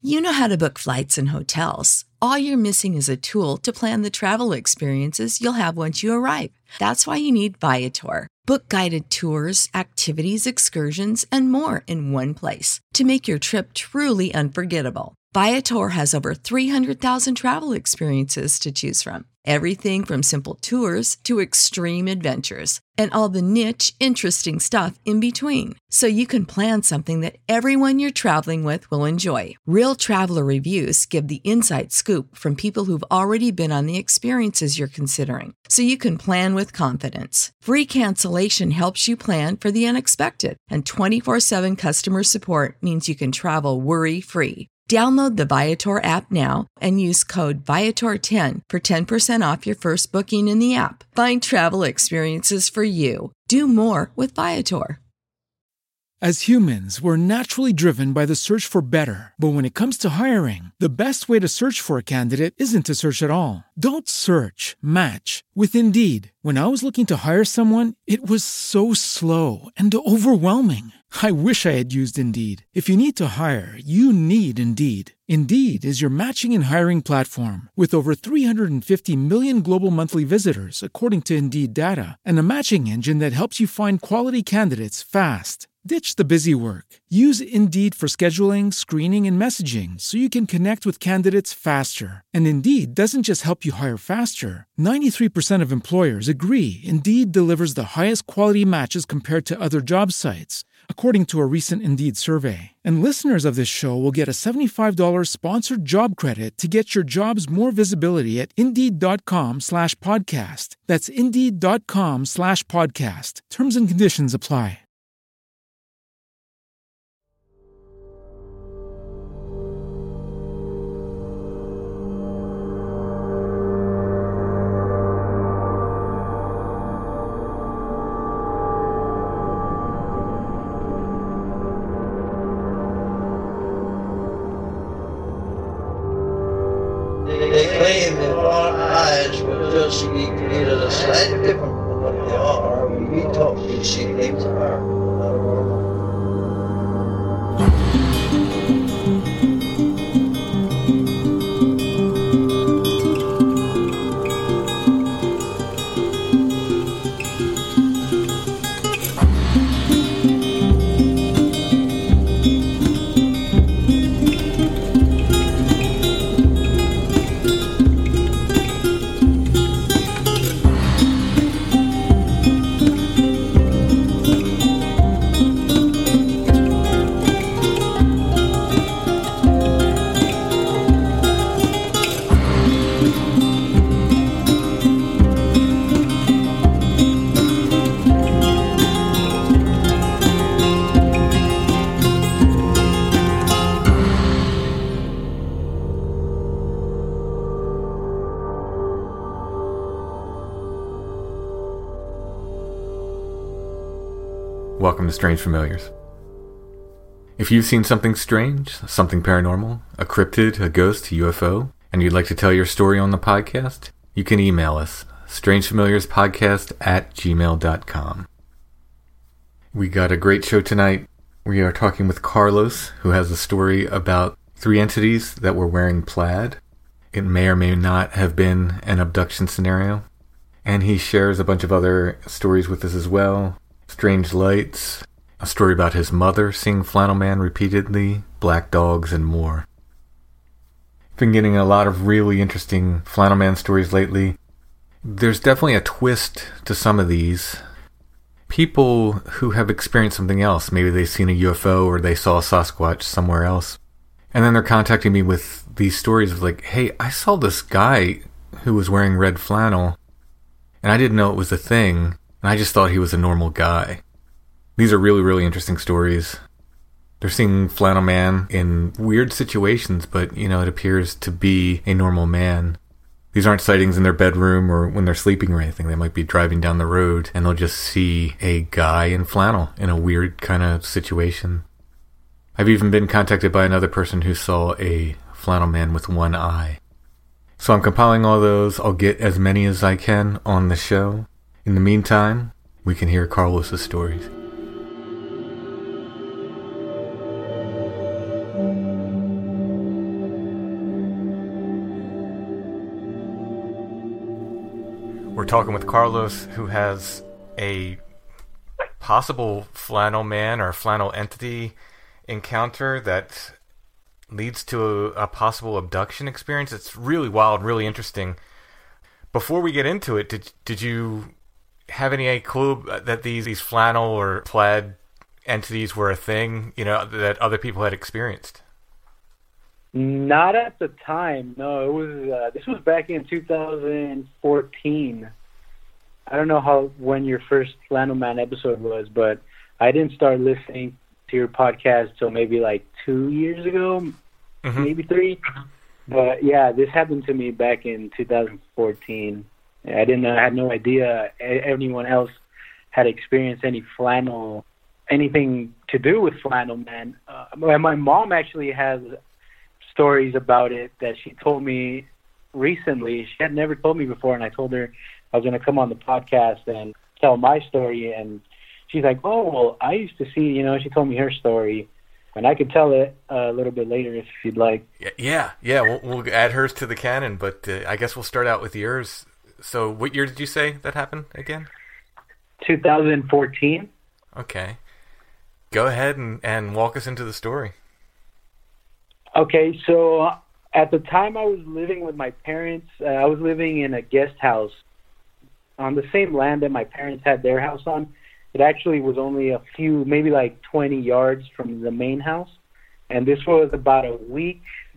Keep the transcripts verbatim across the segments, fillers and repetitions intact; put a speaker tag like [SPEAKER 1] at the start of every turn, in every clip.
[SPEAKER 1] You know how to book flights and hotels. All you're missing is a tool to plan the travel experiences you'll have once you arrive. That's why you need Viator. Book guided tours, activities, excursions, and more in one place to make your trip truly unforgettable. Viator has over three hundred thousand travel experiences to choose from. Everything from simple tours to extreme adventures and all the niche, interesting stuff in between. So you can plan something that everyone you're traveling with will enjoy. Real traveler reviews give the inside scoop from people who've already been on the experiences you're considering. So you can plan with confidence. Free cancellation helps you plan for the unexpected. And twenty-four seven customer support means you can travel worry-free. Download the Viator app now and use code Viator ten for ten percent off your first booking in the app. Find travel experiences for you. Do more with Viator.
[SPEAKER 2] As humans, we're naturally driven by the search for better. But when it comes to hiring, the best way to search for a candidate isn't to search at all. Don't search, match with Indeed. When I was looking to hire someone, it was so slow and overwhelming. I wish I had used Indeed. If you need to hire, you need Indeed. Indeed is your matching and hiring platform with over three hundred fifty million global monthly visitors, according to Indeed data, and a matching engine that helps you find quality candidates fast. Ditch the busy work. Use Indeed for scheduling, screening, and messaging so you can connect with candidates faster. And Indeed doesn't just help you hire faster. ninety-three percent of employers agree Indeed delivers the highest quality matches compared to other job sites, according to a recent Indeed survey. And listeners of this show will get a seventy-five dollars sponsored job credit to get your jobs more visibility at Indeed.com slash podcast. That's Indeed.com slash podcast. Terms and conditions apply.
[SPEAKER 3] They claim that our eyes will just be created a slightly different from what they are. We talk, we see things are not normal.
[SPEAKER 4] Welcome to Strange Familiars. If you've seen something strange, something paranormal, a cryptid, a ghost, a U F O, and you'd like to tell your story on the podcast, you can email us, strangefamiliarspodcast at gmail dot com. We got a great show tonight. We are talking with Carlos, who has a story about three entities that were wearing plaid. It may or may not have been an abduction scenario. And he shares a bunch of other stories with us as well. Strange lights, a story about his mother seeing Flannel Man repeatedly, black dogs, and more. Been getting a lot of really interesting Flannel Man stories lately. There's definitely a twist to some of these. People who have experienced something else, maybe they've seen a U F O or they saw a Sasquatch somewhere else, and then they're contacting me with these stories of like, hey, I saw this guy who was wearing red flannel, and I didn't know it was a thing. And I just thought he was a normal guy. These are really, really interesting stories. They're seeing Flannel Man in weird situations, but, you know, it appears to be a normal man. These aren't sightings in their bedroom or when they're sleeping or anything. They might be driving down the road and they'll just see a guy in flannel in a weird kind of situation. I've even been contacted by another person who saw a flannel man with one eye. So I'm compiling all those. I'll get as many as I can on the show. In the meantime, we can hear Carlos's stories. We're talking with Carlos, who has a possible flannel man or flannel entity encounter that leads to a, a possible abduction experience. It's really wild, really interesting. Before we get into it, did did you have any clue that these these flannel or plaid entities were a thing, you know, that other people had experienced?
[SPEAKER 5] Not at the time. No, it was. Uh, this was back in two thousand fourteen. I don't know how when your first Flannel Man episode was, but I didn't start listening to your podcast till maybe like two years ago, mm-hmm. maybe three. But yeah, this happened to me back in two thousand fourteen. I didn't. I had no idea anyone else had experienced any flannel, anything to do with Flannel Man. Uh, my mom actually has stories about it that she told me recently. She had never told me before, and I told her I was going to come on the podcast and tell my story. And she's like, "Oh, well, I used to see." You know, she told me her story, and I could tell it uh, a little bit later if you'd like.
[SPEAKER 4] Yeah, yeah, we'll, we'll add hers to the canon, but uh, I guess we'll start out with yours. So, what year did you say that happened again?
[SPEAKER 5] two thousand fourteen.
[SPEAKER 4] Okay, go ahead and, and walk us into the story.
[SPEAKER 5] Okay, so uh, at the time I was living with my parents. Uh, I was living in a guest house on the same land that my parents had their house on. It actually was only a few, maybe like twenty yards from the main house. And this was about a week,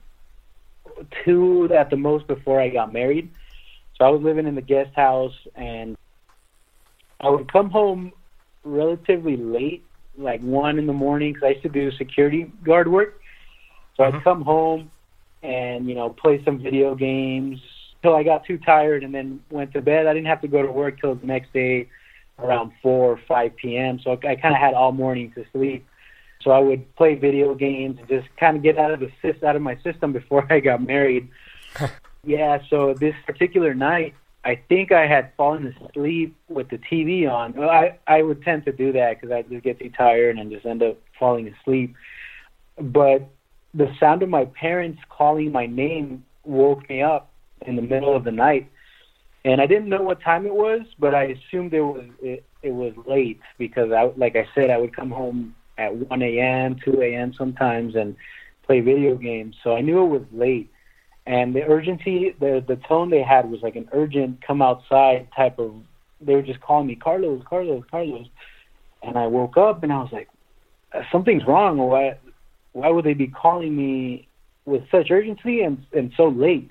[SPEAKER 5] two at the most before I got married. So I was living in the guest house, and I would come home relatively late, like one in the morning, because I used to do security guard work. So mm-hmm. I'd come home and, you know, play some video games till I got too tired and then went to bed. I didn't have to go to work till the next day around four or five p.m. So I kind of had all morning to sleep. So I would play video games and just kind of get out of the out of my system before I got married. Yeah, so this particular night, I think I had fallen asleep with the T V on. Well, I, I would tend to do that because I just get too tired and just end up falling asleep. But the sound of my parents calling my name woke me up in the middle of the night. And I didn't know what time it was, but I assumed it was it, it was late because, I, like I said, I would come home at one a.m., two a.m. sometimes and play video games. So I knew it was late. And the urgency, the the tone they had was like an urgent come outside type of, they were just calling me, Carlos, Carlos, Carlos. And I woke up and I was like, something's wrong. Why, why would they be calling me with such urgency and, and so late?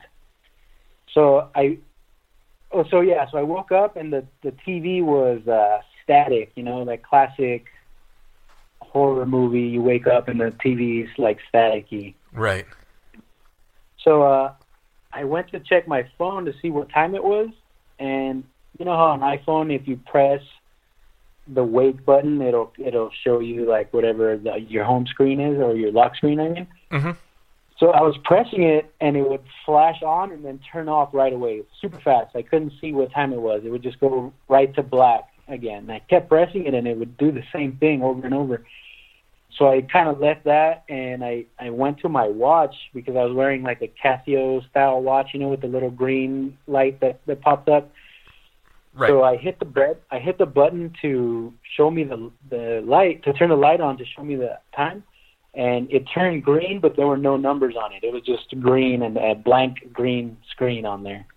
[SPEAKER 5] So I, oh, so yeah, so I woke up and the, the T V was uh, static, you know, that classic horror movie. You wake up and the T V's like staticky.
[SPEAKER 4] Right.
[SPEAKER 5] So uh, I went to check my phone to see what time it was, and you know how on iPhone, if you press the wake button, it'll it'll show you like whatever the, your home screen is or your lock screen, I mean.
[SPEAKER 4] Mm-hmm.
[SPEAKER 5] So I was pressing it, and it would flash on and then turn off right away, super fast. I couldn't see what time it was. It would just go right to black again. And I kept pressing it, and it would do the same thing over and over. So I kind of left that, and I, I went to my watch because I was wearing like a Casio-style watch, you know, with the little green light that, that popped up. Right. So I hit the bed, I hit the button to show me the the light, to turn the light on to show me the time, and it turned green, but there were no numbers on it. It was just green and a blank green screen on there.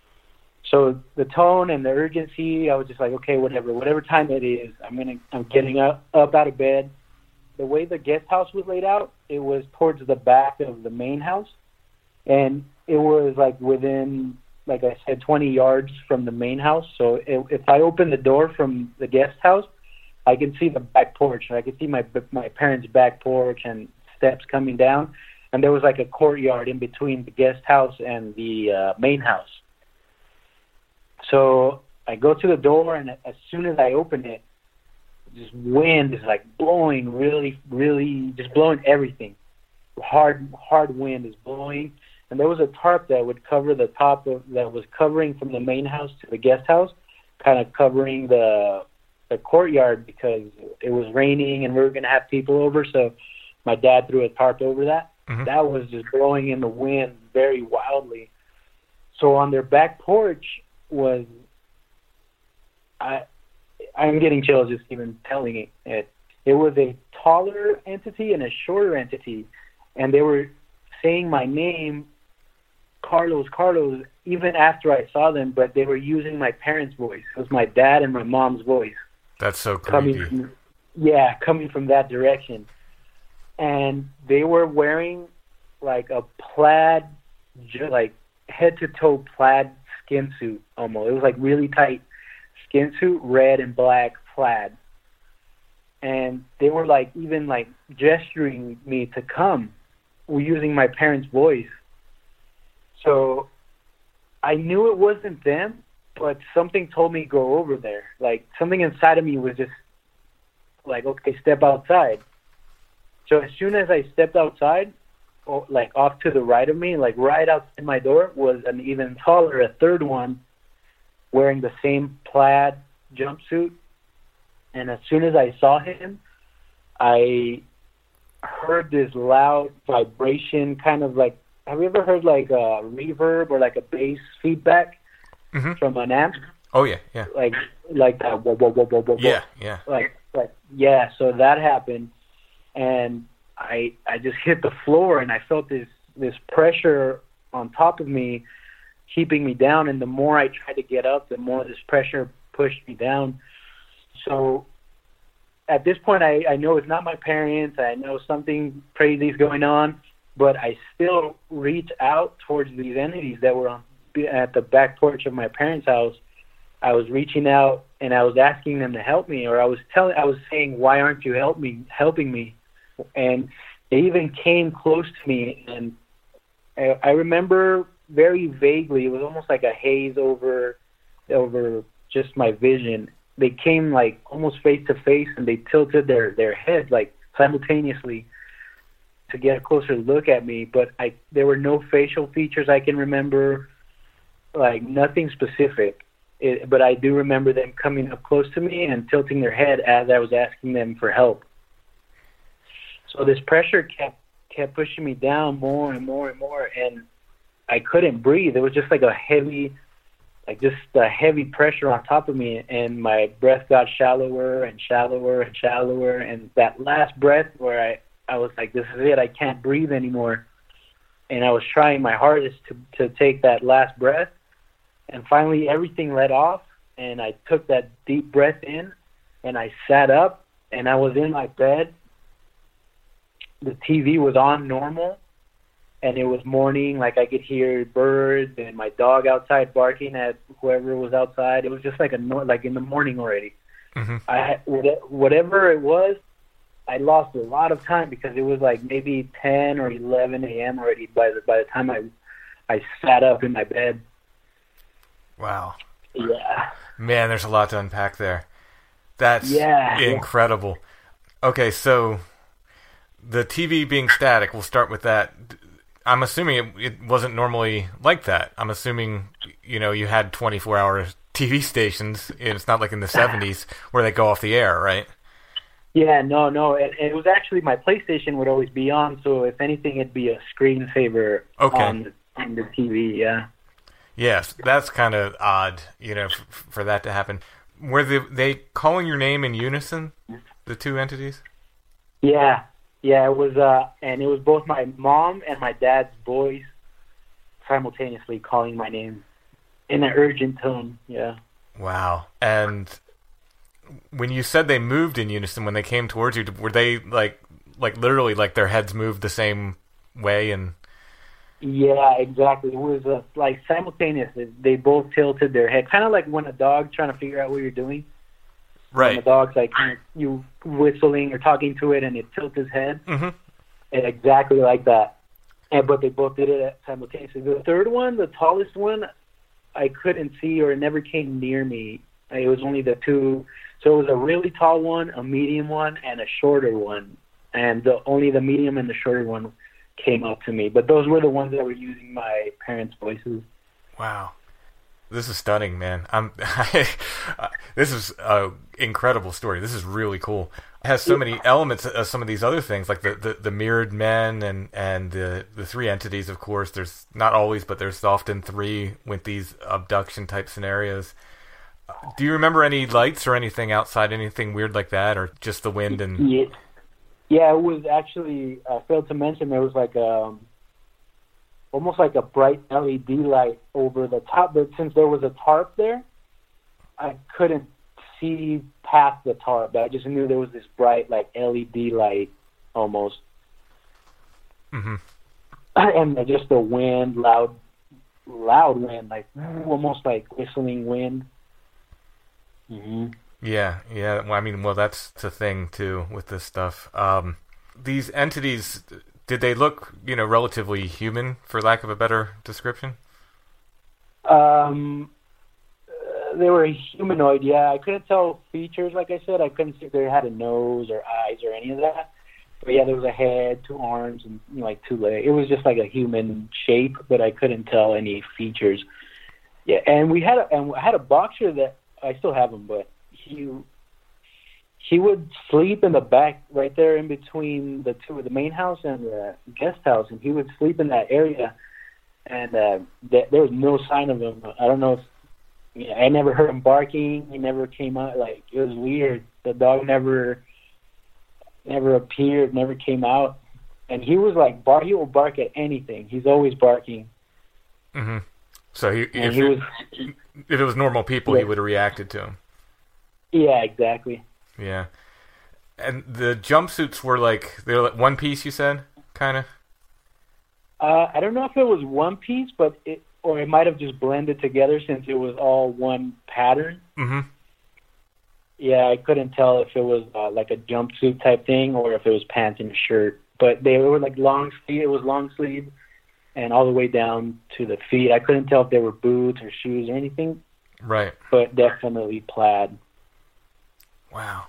[SPEAKER 5] So the tone and the urgency, I was just like, okay, whatever, whatever time it is, I'm gonna, I'm getting up, up out of bed. The way the guest house was laid out, it was towards the back of the main house, and it was like within, like I said, twenty yards from the main house. So it, if I open the door from the guest house, I can see the back porch. I can see my my parents' back porch and steps coming down, and there was like a courtyard in between the guest house and the uh, main house. So I go to the door, and as soon as I open it, this wind is like blowing really, really, just blowing everything. Hard, hard wind is blowing. And there was a tarp that would cover the top of, that was covering from the main house to the guest house, kind of covering the the courtyard because it was raining and we were going to have people over. So my dad threw a tarp over that. Mm-hmm. That was just blowing in the wind very wildly. So on their back porch was I I'm getting chills just even telling it. It, it was a taller entity and a shorter entity, and they were saying my name, Carlos, Carlos, even after I saw them, but they were using my parents' voice. It was my dad and my mom's voice.
[SPEAKER 4] That's so
[SPEAKER 5] coming
[SPEAKER 4] creepy.
[SPEAKER 5] From, yeah, coming from that direction. And they were wearing like a plaid, like head-to-toe plaid skin suit almost. It was like really tight skin suit, red and black plaid. And they were like even like gesturing me to come, using my parents' voice. So I knew it wasn't them, but something told me go over there. Like something inside of me was just like, okay, step outside. So as soon as I stepped outside, like off to the right of me, like right outside my door, was an even taller, a third one, wearing the same plaid jumpsuit. And as soon as I saw him, I heard this loud vibration, kind of like, have you ever heard like a reverb or like a bass feedback
[SPEAKER 4] mm-hmm.
[SPEAKER 5] from an amp?
[SPEAKER 4] Oh yeah, yeah.
[SPEAKER 5] Like like that. Whoa, whoa, whoa, whoa, whoa,
[SPEAKER 4] yeah, yeah.
[SPEAKER 5] Like like yeah. So that happened, and I I just hit the floor, and I felt this this pressure on top of me, keeping me down. And the more I tried to get up, the more this pressure pushed me down. So at this point, I, I know it's not my parents. I know something crazy is going on, but I still reach out towards these entities that were on, at the back porch of my parents' house. I was reaching out and I was asking them to help me, or I was telling, I was saying, "Why aren't you help me, helping me?" And they even came close to me, and I, I remember very vaguely. It was almost like a haze over, over just my vision. They came like almost face to face, and they tilted their their heads like simultaneously to get a closer look at me. But I there were no facial features I can remember, like nothing specific. It, but I do remember them coming up close to me and tilting their head as I was asking them for help. So this pressure kept kept pushing me down more and more and more, and I couldn't breathe. It was just like a heavy, like just a heavy pressure on top of me, and my breath got shallower and shallower and shallower. And that last breath where I, I was like, this is it, I can't breathe anymore. And I was trying my hardest to, to take that last breath. And finally everything let off, and I took that deep breath in, and I sat up, and I was in my bed. The T V was on normal, and it was morning. Like I could hear birds and my dog outside barking at whoever was outside. It was just like a like in the morning already.
[SPEAKER 4] Mm-hmm.
[SPEAKER 5] I whatever it was, I lost a lot of time because it was like maybe ten or eleven a.m. already by the by the time I I sat up in my bed.
[SPEAKER 4] Wow.
[SPEAKER 5] Yeah.
[SPEAKER 4] Man, there's a lot to unpack there. That's
[SPEAKER 5] yeah.
[SPEAKER 4] incredible. Okay, so the T V being static, we'll start with that. I'm assuming it, it wasn't normally like that. I'm assuming, you know, you had twenty-four hour T V stations. It's not like in the seventies where they go off the air, right?
[SPEAKER 5] Yeah, no, no. It, it was actually my PlayStation would always be on, so if anything, it'd be a screensaver
[SPEAKER 4] okay.
[SPEAKER 5] on, on the T V, yeah.
[SPEAKER 4] Yes, that's kind of odd, you know, f- for that to happen. Were they, they calling your name in unison, the two entities?
[SPEAKER 5] Yeah, yeah, it was, uh, and it was both my mom and my dad's voice simultaneously calling my name in an urgent tone, yeah.
[SPEAKER 4] Wow. And when you said they moved in unison, when they came towards you, were they, like, like literally, like their heads moved the same way and...
[SPEAKER 5] Yeah, exactly. It was uh, like simultaneous. They both tilted their head, kind of like when a dog trying to figure out what you're doing.
[SPEAKER 4] Right.
[SPEAKER 5] When the dog's like you whistling or talking to it, and it tilts his head.
[SPEAKER 4] Mm-hmm.
[SPEAKER 5] And exactly like that. And but they both did it simultaneously. The third one, the tallest one, I couldn't see, or it never came near me. It was only the two. So it was a really tall one, a medium one, and a shorter one. And the only the medium and the shorter one came up to me, but those were the ones that were using my parents' voices.
[SPEAKER 4] Wow, this is stunning, man. I'm. This is an incredible story. This is really cool. It has so many elements of some of these other things, like the, the, the mirrored men and and the the three entities. Of course, there's not always, but there's often three with these abduction type scenarios. Do you remember any lights or anything outside, anything weird like that, or just the wind and?
[SPEAKER 5] Yeah, yeah. It was actually. I failed to mention there was like a, almost like a bright L E D light over the top, but since there was a tarp there, I couldn't see past the tarp. I just knew there was this bright like L E D light almost.
[SPEAKER 4] Mm-hmm.
[SPEAKER 5] And just the wind, loud, loud wind, like almost like whistling wind. Mm-hmm.
[SPEAKER 4] Yeah, yeah. Well, I mean, well, that's the thing too with this stuff. Um, these entities, did they look, you know, relatively human, for lack of a better description?
[SPEAKER 5] Um, uh, they were humanoid. Yeah, I couldn't tell features. Like I said, I couldn't see if they had a nose or eyes or any of that. But yeah, there was a head, two arms, and you know, like two legs. It was just like a human shape, but I couldn't tell any features. Yeah, and we had a, and I had a boxer that I still have him, but he he would sleep in the back, right there in between the two, the main house and the guest house, and he would sleep in that area. And uh, th- there was no sign of him. I don't know if yeah, I never heard him barking. He never came out. Like it was weird. The dog never. Never appeared, never came out, and he was like bar. He will bark at anything. He's always barking.
[SPEAKER 4] Mm-hmm. So he, if,
[SPEAKER 5] he
[SPEAKER 4] it,
[SPEAKER 5] was,
[SPEAKER 4] if it was normal people,
[SPEAKER 5] yeah.
[SPEAKER 4] he would have reacted to him.
[SPEAKER 5] Yeah, exactly.
[SPEAKER 4] Yeah, and the jumpsuits were like they were like one piece. You said, kind of.
[SPEAKER 5] Uh, I don't know if it was one piece, but it or it might have just blended together since it was all one pattern.
[SPEAKER 4] Mm-hmm.
[SPEAKER 5] Yeah, I couldn't tell if it was uh, like a jumpsuit type thing or if it was pants and a shirt. But they were like long sleeve. It was long sleeve and all the way down to the feet. I couldn't tell if they were boots or shoes or anything.
[SPEAKER 4] Right.
[SPEAKER 5] But definitely plaid.
[SPEAKER 4] Wow.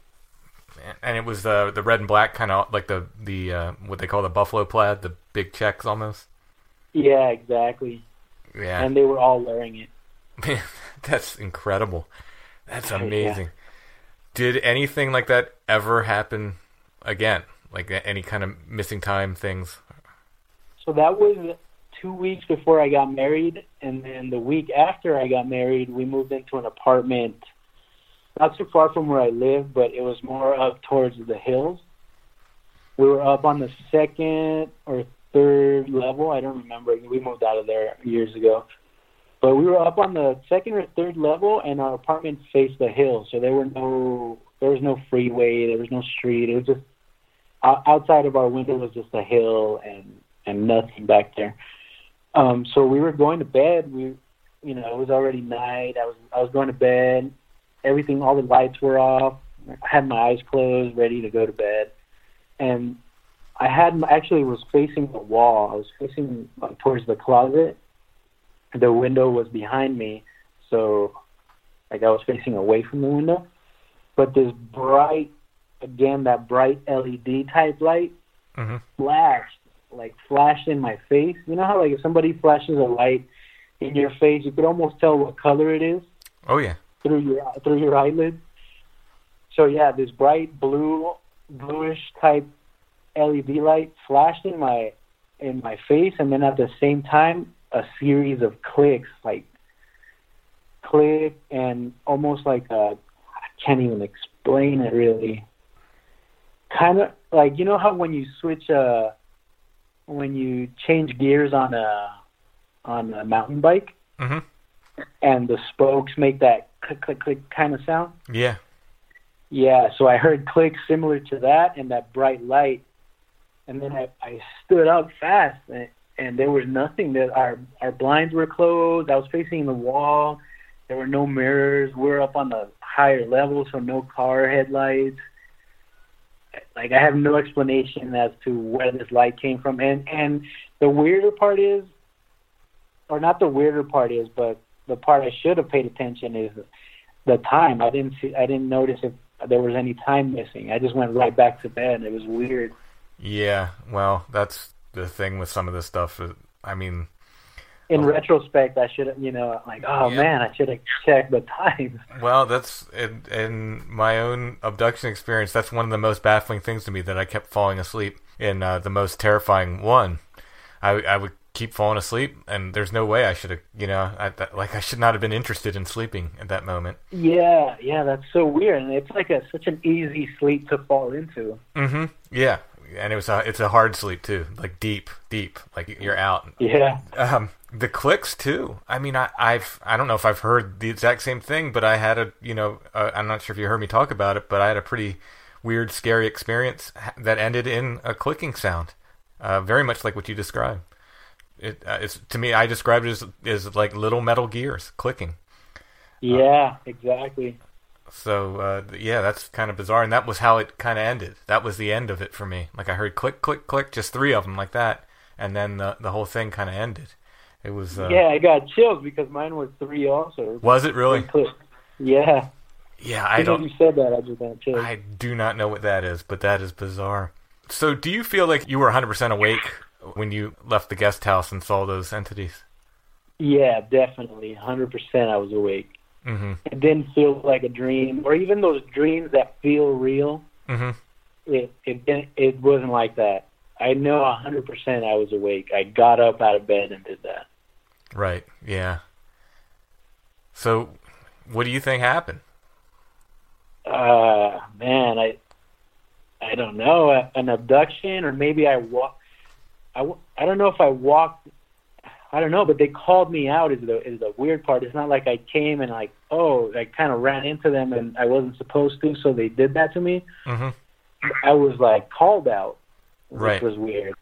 [SPEAKER 4] And it was the the red and black kind of like the the uh, what they call the buffalo plaid, the big checks almost.
[SPEAKER 5] Yeah, exactly.
[SPEAKER 4] Yeah.
[SPEAKER 5] And they were all wearing it.
[SPEAKER 4] Man, that's incredible. That's amazing.
[SPEAKER 5] Yeah.
[SPEAKER 4] Did anything like that ever happen again? Like any kind of missing time things?
[SPEAKER 5] So that was two weeks before I got married, and then the week after I got married, we moved into an apartment not too far from where I live, but it was more up towards the hills. We were up on the second or third level. I don't remember. We moved out of there years ago. But we were up on the second or third level, and our apartment faced the hill. So there were no, there was no freeway, there was no street. It was just outside of our window was just a hill and and nothing back there. Um, so we were going to bed. We, you know, it was already night. I was I was going to bed. Everything, all the lights were off. I had my eyes closed, ready to go to bed, and I had my, actually was facing the wall. I was facing like, towards the closet. The window was behind me, so like I was facing away from the window. But this bright, again, that bright L E D type light
[SPEAKER 4] mm-hmm.
[SPEAKER 5] flashed, like flashed in my face. You know how like if somebody flashes a light in your face, you could almost tell what color it is.
[SPEAKER 4] Oh yeah.
[SPEAKER 5] Through your through your eyelid. So yeah, this bright blue, bluish type L E D light flashed in my in my face, and then at the same time, a series of clicks, like click and almost like a, I can't even explain it really. Kind of like, you know how when you switch a, when you change gears on a, on a mountain bike,
[SPEAKER 4] mm-hmm.
[SPEAKER 5] and the spokes make that click, click, click kind of sound?
[SPEAKER 4] Yeah.
[SPEAKER 5] Yeah, so I heard clicks similar to that and that bright light, and then I, I stood up fast, and, and there was nothing. That our our blinds were closed. I was facing the wall. There were no mirrors. We were up on the higher level, so no car headlights. Like, I have no explanation as to where this light came from. And and the weirder part is, or not the weirder part is, but the part I should have paid attention is the time. I didn't see. I didn't notice if there was any time missing. I just went right back to bed. It was weird.
[SPEAKER 4] Yeah, well, that's the thing with some of this stuff. I mean,
[SPEAKER 5] in
[SPEAKER 4] oh.
[SPEAKER 5] retrospect, I should have, you know, like, oh
[SPEAKER 4] yeah.
[SPEAKER 5] man, I should have checked the time.
[SPEAKER 4] Well, that's in, in my own abduction experience. That's one of the most baffling things to me, that I kept falling asleep in uh, the most terrifying one. I, I would keep falling asleep, and there's no way I should have, you know, I, that, like I should not have been interested in sleeping at that moment.
[SPEAKER 5] Yeah, yeah, that's so weird, and it's like a such an easy sleep to fall into.
[SPEAKER 4] Mm-hmm. Yeah, and it was a, it's a hard sleep too, like deep, deep, like you're out.
[SPEAKER 5] Yeah.
[SPEAKER 4] Um, the clicks too. I mean, I, I've I don't know if I've heard the exact same thing, but I had a, you know, uh, I'm not sure if you heard me talk about it, but I had a pretty weird, scary experience that ended in a clicking sound, uh, very much like what you described. It, uh, it's to me, I described it as, as like little metal gears clicking.
[SPEAKER 5] Yeah, uh, exactly.
[SPEAKER 4] So uh, yeah, that's kind of bizarre, and that was how it kind of ended. That was the end of it for me. Like I heard click, click, click, just three of them like that, and then the the whole thing kind of ended. It was. Uh,
[SPEAKER 5] yeah, I got chills because mine was three also.
[SPEAKER 4] Was it really?
[SPEAKER 5] Yeah.
[SPEAKER 4] Yeah, I don't.
[SPEAKER 5] You said that, I just got chills.
[SPEAKER 4] I do not know what that is, but that is bizarre. So, do you feel like you were one hundred percent awake when you left the guest house and saw those entities?
[SPEAKER 5] Yeah, definitely, one hundred percent. I was awake.
[SPEAKER 4] Mm-hmm.
[SPEAKER 5] It didn't feel like a dream, or even those dreams that feel real.
[SPEAKER 4] Mm-hmm.
[SPEAKER 5] It it it wasn't like that. I know one hundred percent I was awake. I got up out of bed and did that.
[SPEAKER 4] Right. Yeah. So, what do you think happened?
[SPEAKER 5] Uh, man, I I don't know. An abduction, or maybe I walk. I, I don't know if I walked. I don't know, but they called me out. Is the is the weird part? It's not like I came and like, oh, I kind of ran into them and I wasn't supposed to, so they did that to me.
[SPEAKER 4] Mm-hmm.
[SPEAKER 5] I was like called out, which
[SPEAKER 4] right.
[SPEAKER 5] was weird.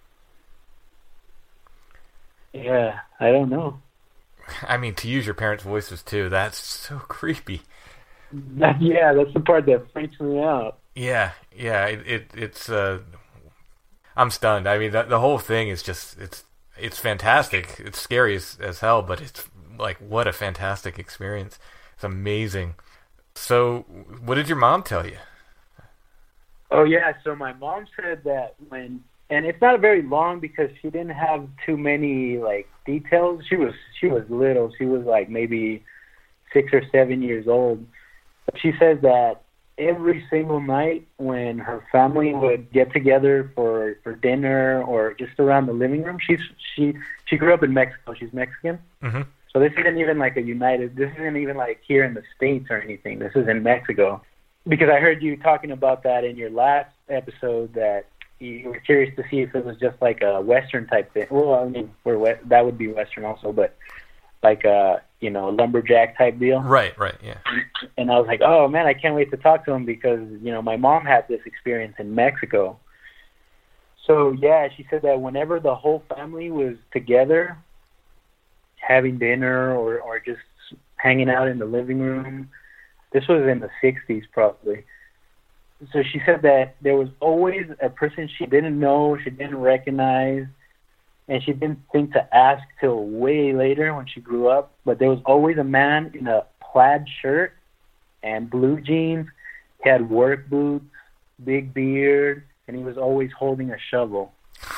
[SPEAKER 5] Yeah, I don't know.
[SPEAKER 4] I mean, to use your parents' voices too, that's so creepy.
[SPEAKER 5] That, yeah, that's the part that freaks me out.
[SPEAKER 4] Yeah, yeah, it, it it's uh, I'm stunned. I mean, the, the whole thing is just it's it's fantastic. It's scary as, as hell, but it's like what a fantastic experience. It's amazing. So, what did your mom tell you?
[SPEAKER 5] Oh yeah, so my mom said that when, and it's not very long because she didn't have too many like details. She was she was little. She was like maybe six or seven years old. But she says that every single night when her family would get together for, for dinner or just around the living room, she's she she grew up in Mexico. She's Mexican.
[SPEAKER 4] Mm-hmm.
[SPEAKER 5] So this isn't even like a united. This isn't even like here in the States or anything. This is in Mexico. Because I heard you talking about that in your last episode, that you were curious to see if it was just like a Western type thing. Well, I mean, we're West, that would be Western also, but like a, you know, lumberjack type deal.
[SPEAKER 4] Right, right, yeah.
[SPEAKER 5] And I was like, oh man, I can't wait to talk to him because, you know, my mom had this experience in Mexico. So yeah, she said that whenever the whole family was together, having dinner or, or just hanging out in the living room, this was in the sixties probably. So she said that there was always a person she didn't know, she didn't recognize, and she didn't think to ask till way later when she grew up. But there was always a man in a plaid shirt and blue jeans. He had work boots, big beard, and he was always holding a shovel.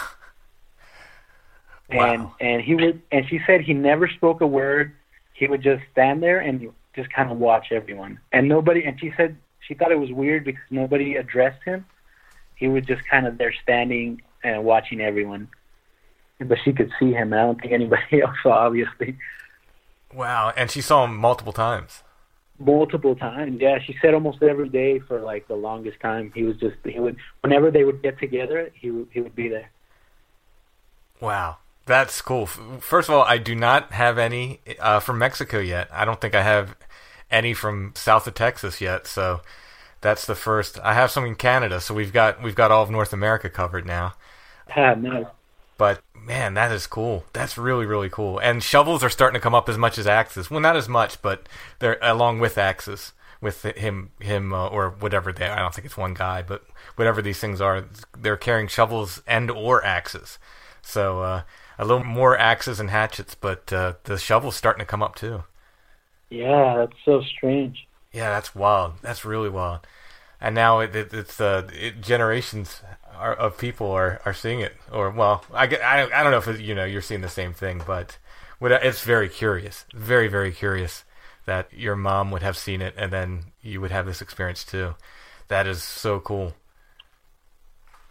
[SPEAKER 4] Wow.
[SPEAKER 5] And and he would, and she said he never spoke a word. He would just stand there and just kind of watch everyone. And nobody, and she said she thought it was weird because nobody addressed him. He was just kind of there standing and watching everyone. But she could see him. I don't think anybody else saw, obviously.
[SPEAKER 4] Wow, and she saw him multiple times.
[SPEAKER 5] Multiple times, yeah. She said almost every day for like the longest time. He was just, he would, whenever they would get together, he would, he would be there.
[SPEAKER 4] Wow, that's cool. First of all, I do not have any uh, from Mexico yet. I don't think I have any from south of Texas yet, so that's the first. I have some in Canada, so we've got we've got all of North America covered now.
[SPEAKER 5] Ah, nice.
[SPEAKER 4] But man, that is cool. That's really, really cool. And shovels are starting to come up as much as axes. Well, not as much, but they're along with axes, with him, him, uh, or whatever they are. I don't think it's one guy, but whatever these things are, they're carrying shovels and or axes. So uh, a little more axes and hatchets, but uh, the shovel's starting to come up too.
[SPEAKER 5] Yeah, that's so strange.
[SPEAKER 4] Yeah, that's wild. That's really wild. And now it, it, it's uh, it, generations are, of people are, are seeing it. Or, well, I, I, I don't know if it, you know you're seeing the same thing, but what, it's very curious. Very, very curious that your mom would have seen it and then you would have this experience too. That is so cool.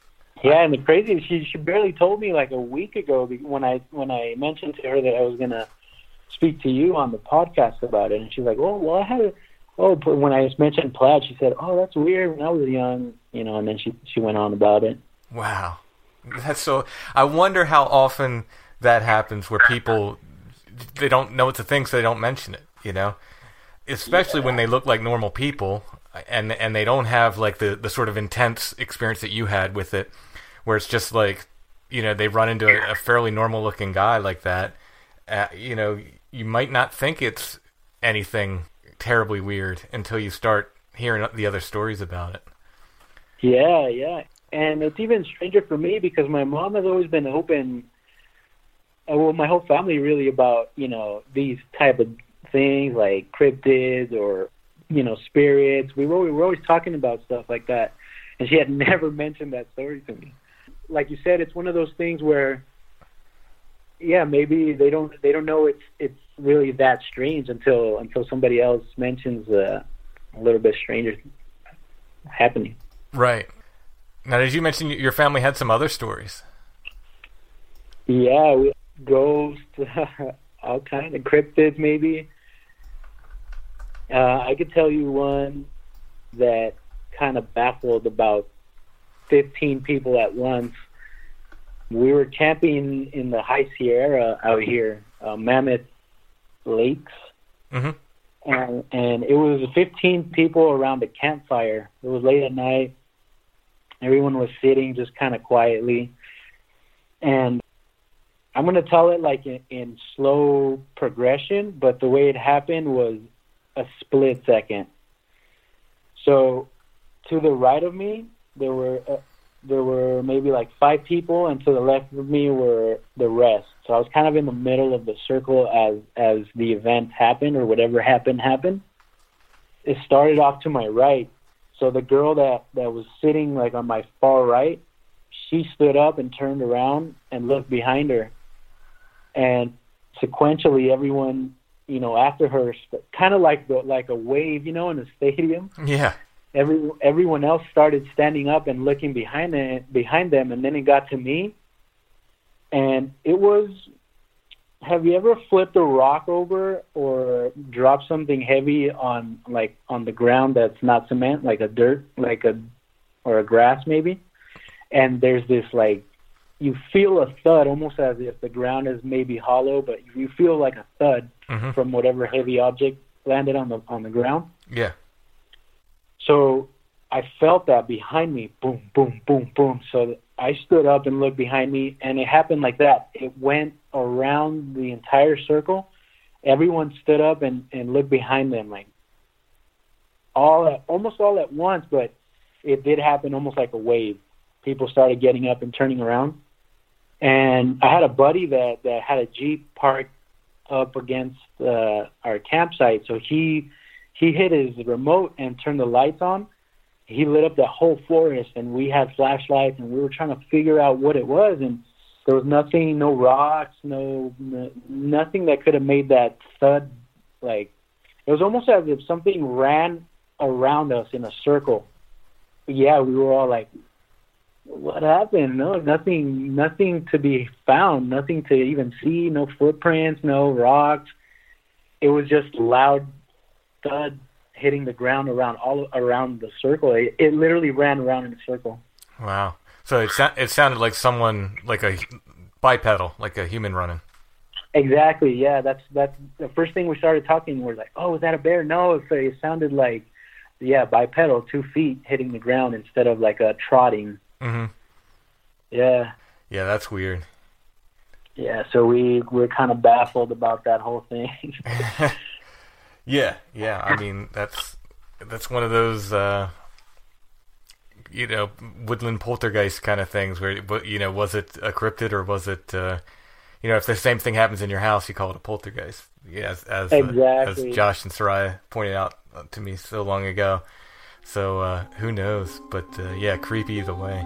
[SPEAKER 5] Yeah, and the crazy is she she barely told me like a week ago when I when I mentioned to her that I was gonna speak to you on the podcast about it, and she's like, "Oh, well, I had a oh." But when I mentioned plaid, she said, "Oh, that's weird. When I was young, you know," and then she she went on about it.
[SPEAKER 4] Wow, that's so. I wonder how often that happens where people they don't know it's a thing, so they don't mention it. You know, especially yeah. when they look like normal people, and and they don't have like the the sort of intense experience that you had with it. Where it's just like, you know, they run into a, a fairly normal-looking guy like that. Uh, you know, you might not think it's anything terribly weird until you start hearing the other stories about it.
[SPEAKER 5] Yeah, yeah. And it's even stranger for me because my mom has always been open, uh, well, my whole family really, about, you know, these type of things like cryptids or, you know, spirits. We were, we were always talking about stuff like that. And she had never mentioned that story to me. Like you said, it's one of those things where, yeah, maybe they don't they don't know it's it's really that strange until until somebody else mentions uh, a little bit stranger happening.
[SPEAKER 4] Right. Now, did you mention your family had some other stories?
[SPEAKER 5] Yeah, we ghosts, all kind of cryptids, maybe. Uh, I could tell you one that kind of baffled about fifteen people at once. We were camping in the High Sierra out here, uh, Mammoth Lakes,
[SPEAKER 4] mm-hmm.
[SPEAKER 5] and and it was fifteen people around a campfire. It was late at night. Everyone was sitting just kind of quietly, and I'm going to tell it like in, in slow progression, but the way it happened was a split second. So to the right of me, there were uh, there were maybe like five people, and to the left of me were the rest. So I was kind of in the middle of the circle as as the event happened, or whatever happened happened. It started off to my right. So the girl that, that was sitting like on my far right, she stood up and turned around and looked behind her. And sequentially, everyone, you know, after her, kind of like the, like a wave, you know, in a stadium.
[SPEAKER 4] Yeah.
[SPEAKER 5] Every everyone else started standing up and looking behind it, behind them, and then it got to me, and it was. Have you ever flipped a rock over or dropped something heavy on like on the ground that's not cement, like a dirt, like a or a grass maybe, and there's this like you feel a thud, almost as if the ground is maybe hollow, but you feel like a thud
[SPEAKER 4] mm-hmm.
[SPEAKER 5] from whatever heavy object landed on the on the ground.
[SPEAKER 4] Yeah.
[SPEAKER 5] So I felt that behind me, boom, boom, boom, boom. So I stood up and looked behind me, and it happened like that. It went around the entire circle. Everyone stood up and, and looked behind them, like all at, almost all at once, but it did happen almost like a wave. People started getting up and turning around. And I had a buddy that, that had a Jeep parked up against uh, our campsite, so he he hit his remote and turned the lights on. He lit up the whole forest, and we had flashlights, and we were trying to figure out what it was, and there was nothing, no rocks, no, no nothing that could have made that thud. Like, it was almost as if something ran around us in a circle. But yeah, we were all like, what happened? No, nothing, nothing to be found, nothing to even see, no footprints, no rocks. It was just loud thud hitting the ground around all around the circle. It, it literally ran around in a circle.
[SPEAKER 4] Wow. So it it sounded like someone, like a bipedal, like a human running.
[SPEAKER 5] Exactly. Yeah. That's that's the first thing we started talking. We're like, oh, is that a bear? No, it, it sounded like, yeah, bipedal, two feet hitting the ground instead of like a trotting.
[SPEAKER 4] Mm-hmm.
[SPEAKER 5] Yeah.
[SPEAKER 4] Yeah, that's weird.
[SPEAKER 5] Yeah. So we we're kind of baffled about that whole thing.
[SPEAKER 4] Yeah, yeah. I mean, that's that's one of those, uh, you know, woodland poltergeist kind of things where, you know, was it a cryptid or was it, uh, you know, if the same thing happens in your house, you call it a poltergeist. Yeah, as as,
[SPEAKER 5] exactly.
[SPEAKER 4] uh, as Josh and Soraya pointed out to me so long ago. So uh, who knows? But uh, yeah, creepy either way.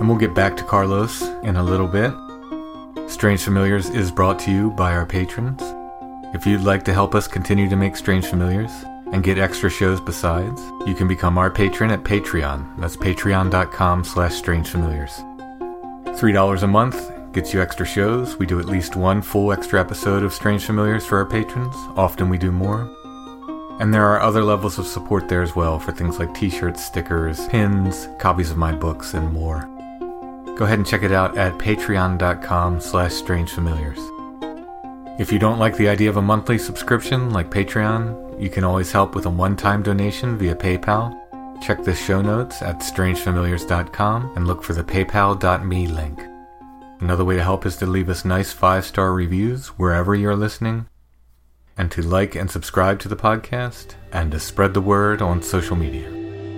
[SPEAKER 4] And we'll get back to Carlos in a little bit. Strange Familiars is brought to you by our patrons. If you'd like to help us continue to make Strange Familiars and get extra shows besides, you can become our patron at Patreon. That's patreon.com slash strangefamiliars. three dollars a month gets you extra shows. We do at least one full extra episode of Strange Familiars for our patrons. Often we do more. And there are other levels of support there as well for things like t-shirts, stickers, pins, copies of my books, and more. Go ahead and check it out at patreon.com slash strangefamiliars. If you don't like the idea of a monthly subscription like Patreon, you can always help with a one-time donation via PayPal. Check the show notes at strangefamiliars dot com and look for the paypal dot me link. Another way to help is to leave us nice five-star reviews wherever you're listening, and to like and subscribe to the podcast, and to spread the word on social media.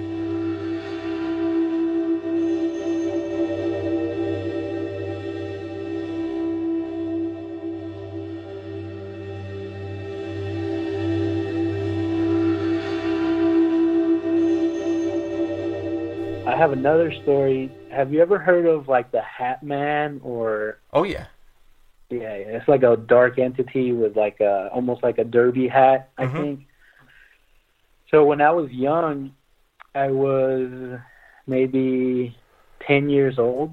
[SPEAKER 5] I have another story. Have you ever heard of like the Hat Man or?
[SPEAKER 4] Oh yeah.
[SPEAKER 5] Yeah, it's like a dark entity with like a almost like a derby hat, I
[SPEAKER 4] Mm-hmm.
[SPEAKER 5] think. So when I was young, I was maybe ten years old.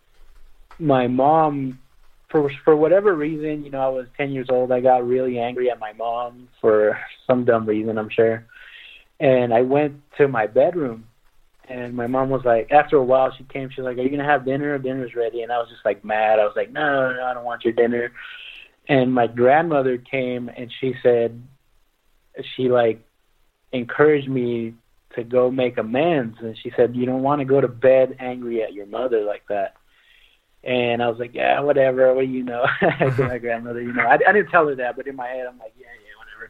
[SPEAKER 5] My mom, for for whatever reason, you know, I was ten years old. I got really angry at my mom for some dumb reason, I'm sure. And I went to my bedroom. And my mom was like, after a while, she came. She was like, "Are you gonna have dinner? Dinner's ready." And I was just like mad. I was like, "No, no, I don't want your dinner." And my grandmother came, and she said, she like encouraged me to go make amends. And she said, "You don't want to go to bed angry at your mother like that." And I was like, "Yeah, whatever. What do you know?" I said, "My grandmother, you know." I, I didn't tell her that, but in my head, I'm like, "Yeah, yeah, whatever."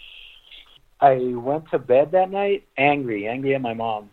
[SPEAKER 5] I went to bed that night angry, angry at my mom.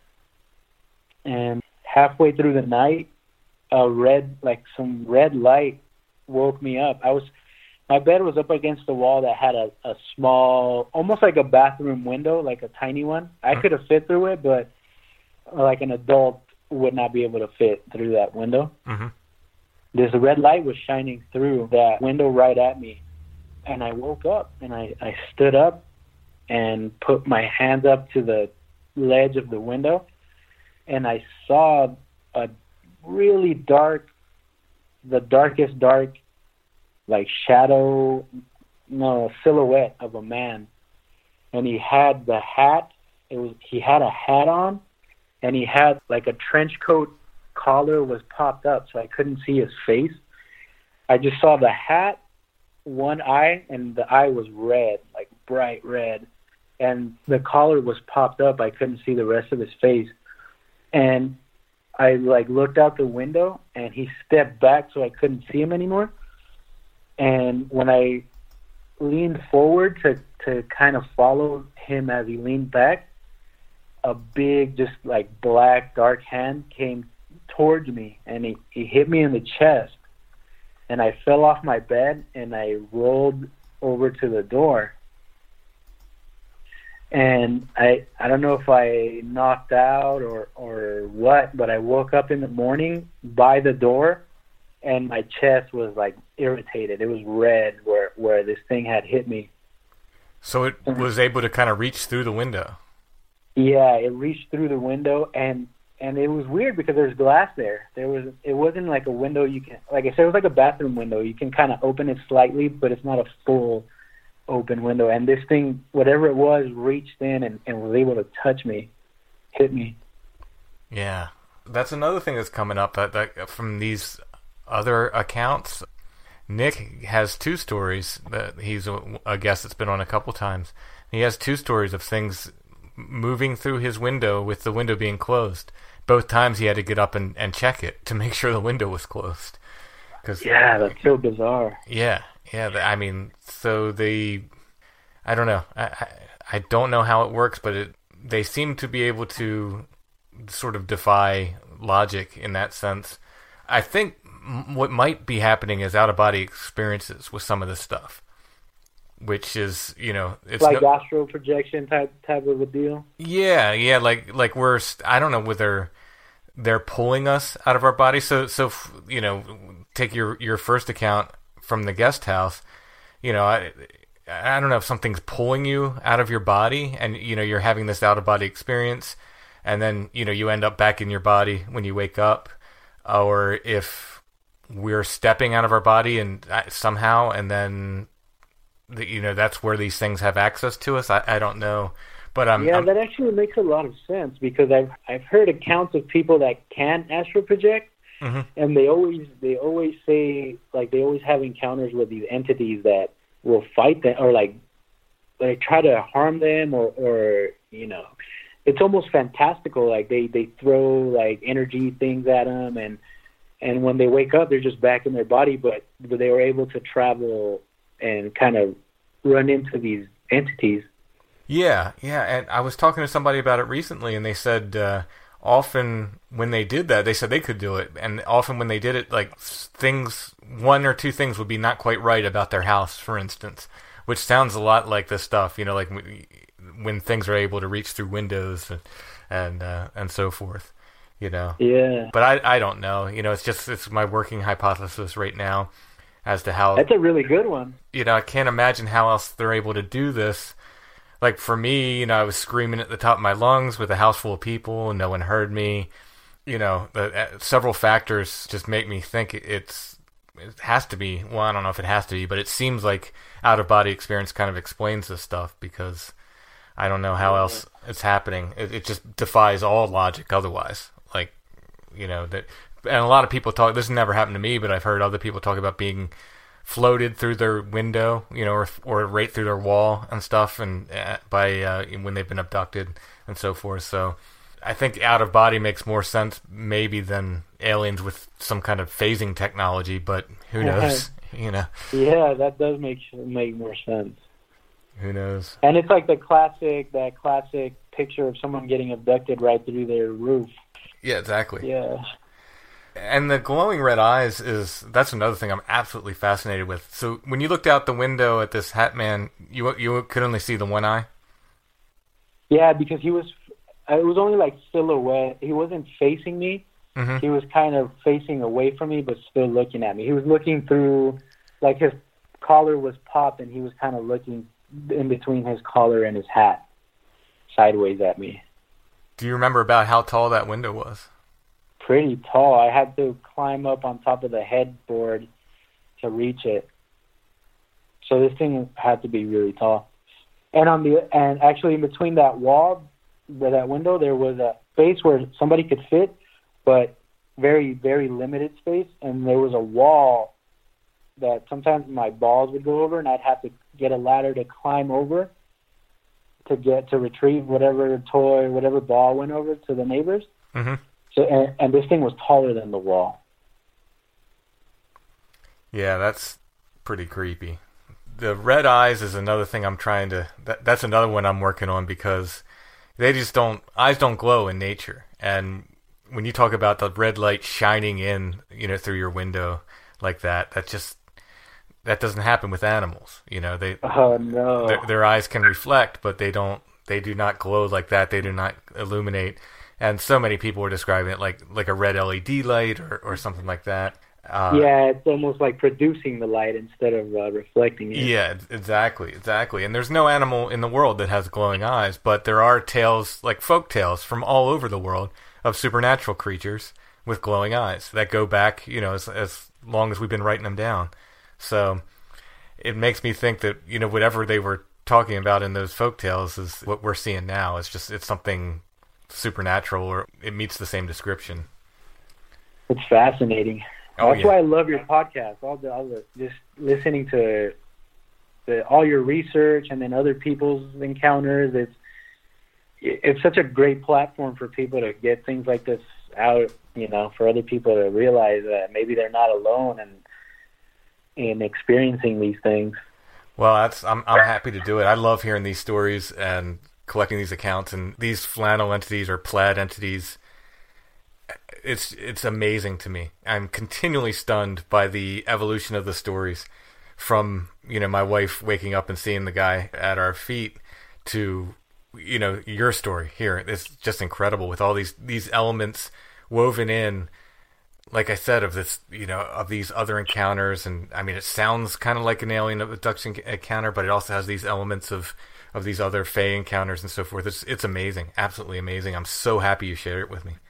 [SPEAKER 5] And halfway through the night, a red, like some red light woke me up. I was, my bed was up against the wall that had a, a small, almost like a bathroom window, like a tiny one. I could have fit through it, but like an adult would not be able to fit through that window.
[SPEAKER 4] Mm-hmm.
[SPEAKER 5] This red light was shining through that window right at me. And I woke up and I, I stood up and put my hands up to the ledge of the window. And I saw a really dark, the darkest dark, like shadow, no, silhouette of a man. And he had the hat, it was, he had a hat on, and he had like a trench coat collar was popped up, so I couldn't see his face. I just saw the hat, one eye, and the eye was red, like bright red. And the collar was popped up, I couldn't see the rest of his face. And I like looked out the window, and he stepped back so I couldn't see him anymore. And when I leaned forward to, to kind of follow him as he leaned back, a big, just like black, dark hand came towards me, and he, he hit me in the chest. And I fell off my bed, and I rolled over to the door. And I I don't know if I knocked out or, or what, but I woke up in the morning by the door, and my chest was like irritated. It was red where, where this thing had hit me.
[SPEAKER 6] So it was able to kind of reach through the window.
[SPEAKER 5] Yeah, it reached through the window, and, and it was weird because there's glass there. There was it wasn't like a window you can, like I said, it was like a bathroom window. You can kind of open it slightly, but it's not a full open window. And this thing, whatever it was, reached in and, and was able to touch me, hit me.
[SPEAKER 6] Yeah, that's another thing that's coming up that, that from these other accounts. Nick has two stories that he's a, a guest that's been on a couple times. He has two stories of things moving through his window with the window being closed. Both times he had to get up and, and check it to make sure the window was closed. Cause,
[SPEAKER 5] yeah, that's so bizarre.
[SPEAKER 6] Yeah, yeah. I mean, so they, I don't know. I, I, I don't know how it works, but it, they seem to be able to sort of defy logic in that sense. I think what might be happening is out-of-body experiences with some of this stuff, which is, you know, it's
[SPEAKER 5] like
[SPEAKER 6] no,
[SPEAKER 5] astral projection type type of a deal.
[SPEAKER 6] Yeah, yeah, like like we're I don't know whether they're pulling us out of our body. So, so you know, take your, your first account from the guest house. You know, I, I don't know if something's pulling you out of your body and, you know, you're having this out-of-body experience and then, you know, you end up back in your body when you wake up, or if we're stepping out of our body and somehow, and then, the, you know, that's where these things have access to us. I, I don't know. But um,
[SPEAKER 5] yeah,
[SPEAKER 6] I'm,
[SPEAKER 5] that actually makes a lot of sense, because I've I've heard accounts of people that can astral project, mm-hmm. and they always they always say, like, they always have encounters with these entities that will fight them, or like like try to harm them, or, or you know, it's almost fantastical. Like they, they throw like energy things at them, and and when they wake up, they're just back in their body, but, but they were able to travel and kind of run into these entities.
[SPEAKER 6] Yeah, yeah, and I was talking to somebody about it recently, and they said uh, often when they did that, they said they could do it, and often when they did it, like things, one or two things would be not quite right about their house, for instance, which sounds a lot like this stuff, you know, like when things are able to reach through windows and and, uh, and so forth, you know.
[SPEAKER 5] Yeah.
[SPEAKER 6] But I I don't know, you know, it's just it's my working hypothesis right now as to how.
[SPEAKER 5] That's a really good one. You
[SPEAKER 6] know, I can't imagine how else they're able to do this. Like, for me, you know, I was screaming at the top of my lungs with a house full of people and no one heard me. You know, the, uh, several factors just make me think it's, it has to be, well, I don't know if it has to be, but it seems like out-of-body experience kind of explains this stuff, because I don't know how else it's happening. It, it just defies all logic otherwise. Like, you know, that, and a lot of people talk, this has never happened to me, but I've heard other people talk about being floated through their window, you know, or or right through their wall and stuff, and uh, by uh, when they've been abducted and so forth. So I think out of body makes more sense maybe than aliens with some kind of phasing technology, but who knows? You know.
[SPEAKER 5] Yeah, that does make make more sense.
[SPEAKER 6] Who knows?
[SPEAKER 5] And it's like the classic that classic picture of someone getting abducted right through their roof.
[SPEAKER 6] Yeah, exactly.
[SPEAKER 5] Yeah.
[SPEAKER 6] And the glowing red eyes is, that's another thing I'm absolutely fascinated with. So when you looked out the window at this hat man, you you could only see the one eye?
[SPEAKER 5] Yeah, because he was, it was only like silhouette. He wasn't facing me. Mm-hmm. He was kind of facing away from me, but still looking at me. He was looking through, like his collar was popped, and he was kind of looking in between his collar and his hat, sideways at me.
[SPEAKER 6] Do you remember about how tall that window was?
[SPEAKER 5] Pretty tall. I had to climb up on top of the headboard to reach it. So this thing had to be really tall. And on the and actually in between that wall, where that window, there was a space where somebody could fit, but very, very limited space. And there was a wall that sometimes my balls would go over, and I'd have to get a ladder to climb over to get to retrieve whatever toy, whatever ball went over to the neighbors. Mm-hmm. So, and, and this thing was taller than the wall.
[SPEAKER 6] Yeah, that's pretty creepy. The red eyes is another thing I'm trying to... That, that's another one I'm working on, because they just don't... Eyes don't glow in nature. And when you talk about the red light shining in, you know, through your window like that, that just... That doesn't happen with animals. You know, they...
[SPEAKER 5] Oh, no.
[SPEAKER 6] Their, their eyes can reflect, but they don't... They do not glow like that. They do not illuminate. And so many people were describing it like like a red L E D light or, or something like that.
[SPEAKER 5] Uh, yeah, it's almost like producing the light instead of uh, reflecting it.
[SPEAKER 6] Yeah, exactly, exactly. And there's no animal in the world that has glowing eyes, but there are tales, like folk tales from all over the world, of supernatural creatures with glowing eyes that go back, you know, as, as long as we've been writing them down. So it makes me think that, you know, whatever they were talking about in those folk tales is what we're seeing now. It's just, it's something supernatural, or it meets the same description.
[SPEAKER 5] It's fascinating.
[SPEAKER 6] Oh,
[SPEAKER 5] That's
[SPEAKER 6] yeah.
[SPEAKER 5] why I love your podcast. All the, all the just listening to the, all your research and then other people's encounters. It's it's such a great platform for people to get things like this out. You know, for other people to realize that maybe they're not alone and in experiencing these things.
[SPEAKER 6] Well, that's I'm I'm happy to do it. I love hearing these stories and collecting these accounts, and these flannel entities or plaid entities. It's it's amazing to me. I'm continually stunned by the evolution of the stories, from, you know, my wife waking up and seeing the guy at our feet to, you know, your story here. It's just incredible with all these these elements woven in, like I said, of this, you know, of these other encounters. And I mean, it sounds kind of like an alien abduction encounter, but it also has these elements of, of these other Fae encounters and so forth. It's, it's amazing. Absolutely amazing. I'm so happy you shared it with me.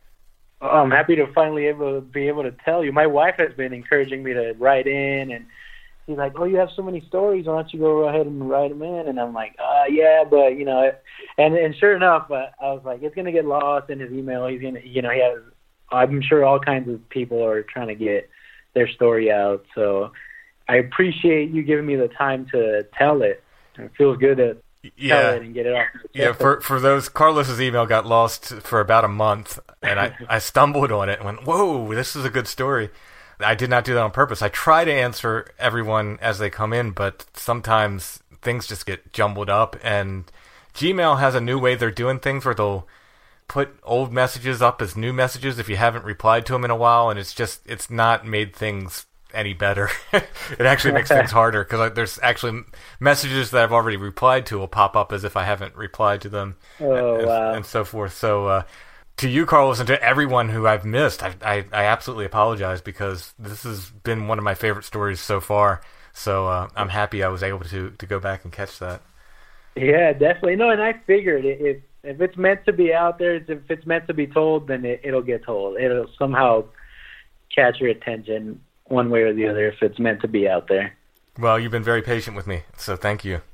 [SPEAKER 5] I'm happy to finally able to be able to tell you. My wife has been encouraging me to write in, and she's like, "Oh, you have so many stories. Why don't you go ahead and write them in?" And I'm like, "Uh, yeah, but you know," and and sure enough, uh, I was like, "It's gonna get lost in his email. He's gonna, you know, he has. I'm sure all kinds of people are trying to get their story out. So I appreciate you giving me the time to tell it. It feels good to."
[SPEAKER 6] Yeah,
[SPEAKER 5] tell it and get it off.
[SPEAKER 6] Yeah, for for those, Carlos's email got lost for about a month, and I, I stumbled on it and went, whoa, this is a good story. I did not do that on purpose. I try to answer everyone as they come in, but sometimes things just get jumbled up, and Gmail has a new way they're doing things where they'll put old messages up as new messages if you haven't replied to them in a while, and it's just, it's not made things any better. It actually makes things harder, because there's actually messages that I've already replied to will pop up as if I haven't replied to them.
[SPEAKER 5] Oh,
[SPEAKER 6] and,
[SPEAKER 5] wow.
[SPEAKER 6] and so forth. So uh, to you, Carlos, and to everyone who I've missed, I, I, I absolutely apologize, because this has been one of my favorite stories so far. So uh, I'm happy I was able to, to go back and catch that.
[SPEAKER 5] Yeah, definitely. No, and I figured if if it's meant to be out there, if it's meant to be told, then it, it'll get told. It'll somehow catch your attention one way or the other if it's meant to be out there.
[SPEAKER 6] Well, you've been very patient with me, so thank you.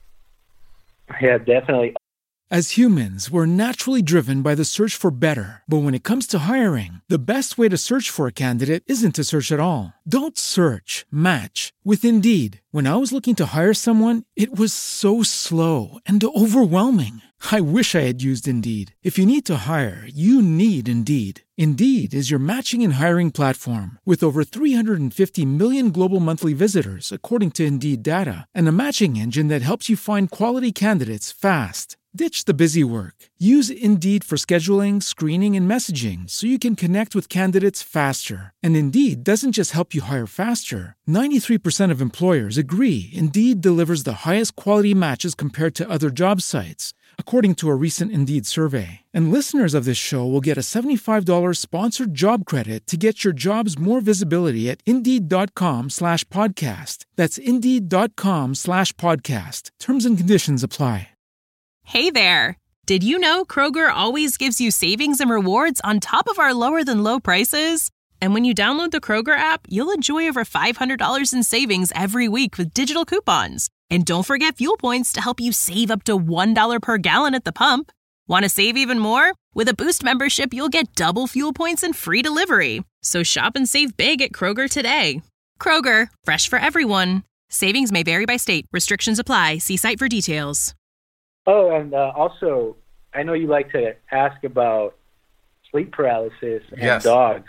[SPEAKER 5] Yeah, definitely.
[SPEAKER 2] As humans, we're naturally driven by the search for better. But when it comes to hiring, the best way to search for a candidate isn't to search at all. Don't search, match with Indeed. When I was looking to hire someone, it was so slow and overwhelming. I wish I had used Indeed. If you need to hire, you need Indeed. Indeed is your matching and hiring platform with over three hundred fifty million global monthly visitors, according to Indeed data, and a matching engine that helps you find quality candidates fast. Ditch the busy work. Use Indeed for scheduling, screening, and messaging so you can connect with candidates faster. And Indeed doesn't just help you hire faster. ninety-three percent of employers agree Indeed delivers the highest quality matches compared to other job sites, according to a recent Indeed survey. And listeners of this show will get a seventy-five dollars sponsored job credit to get your jobs more visibility at Indeed.com slash podcast. That's Indeed.com slash podcast. Terms and conditions apply.
[SPEAKER 7] Hey there! Did you know Kroger always gives you savings and rewards on top of our lower-than-low prices? And when you download the Kroger app, you'll enjoy over five hundred dollars in savings every week with digital coupons. And don't forget fuel points to help you save up to one dollar per gallon at the pump. Want to save even more? With a Boost membership, you'll get double fuel points and free delivery. So shop and save big at Kroger today. Kroger, fresh for everyone. Savings may vary by state. Restrictions apply. See site for details.
[SPEAKER 5] Oh, and uh, also, I know you like to ask about sleep paralysis and
[SPEAKER 6] Yes.
[SPEAKER 5] dogs.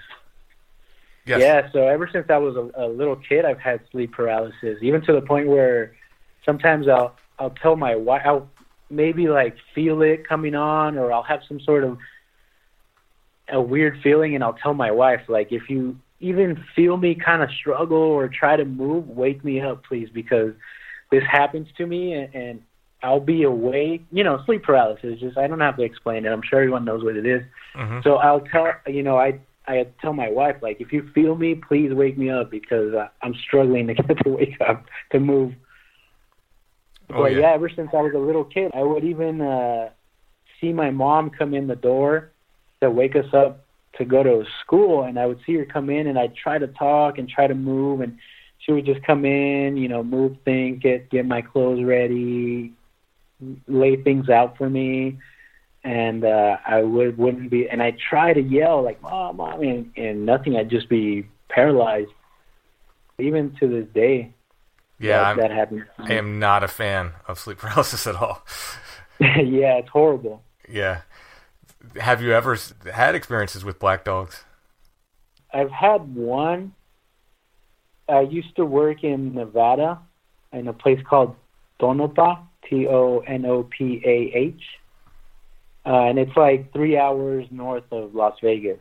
[SPEAKER 6] Yes.
[SPEAKER 5] Yeah, so ever since I was a, a little kid, I've had sleep paralysis, even to the point where sometimes I'll I'll tell my wife, I'll maybe like feel it coming on, or I'll have some sort of a weird feeling, and I'll tell my wife, like, if you even feel me kind of struggle or try to move, wake me up, please, because this happens to me, and, and I'll be awake. You know, sleep paralysis, just, I don't have to explain it. I'm sure everyone knows what it is. Mm-hmm. So I'll tell, you know, I I tell my wife, like, if you feel me, please wake me up, because uh, I'm struggling to get to wake up, to move.
[SPEAKER 6] Oh,
[SPEAKER 5] but
[SPEAKER 6] yeah.
[SPEAKER 5] yeah, ever since I was a little kid, I would even uh, see my mom come in the door to wake us up to go to school, and I would see her come in, and I'd try to talk and try to move, and she would just come in, you know, move things, get get my clothes ready, lay things out for me, and uh, I would wouldn't be, and I'd try to yell like "Mom, Mom," and, and nothing. I'd just be paralyzed. Even to this day,
[SPEAKER 6] Yeah,
[SPEAKER 5] that, that happens.
[SPEAKER 6] I am not a fan of sleep paralysis at all.
[SPEAKER 5] Yeah, it's horrible.
[SPEAKER 6] Yeah. Have you ever had experiences with black dogs?
[SPEAKER 5] I've had one. I used to work in Nevada in a place called Tonopah, T O N O P A H. Uh, and it's like three hours north of Las Vegas.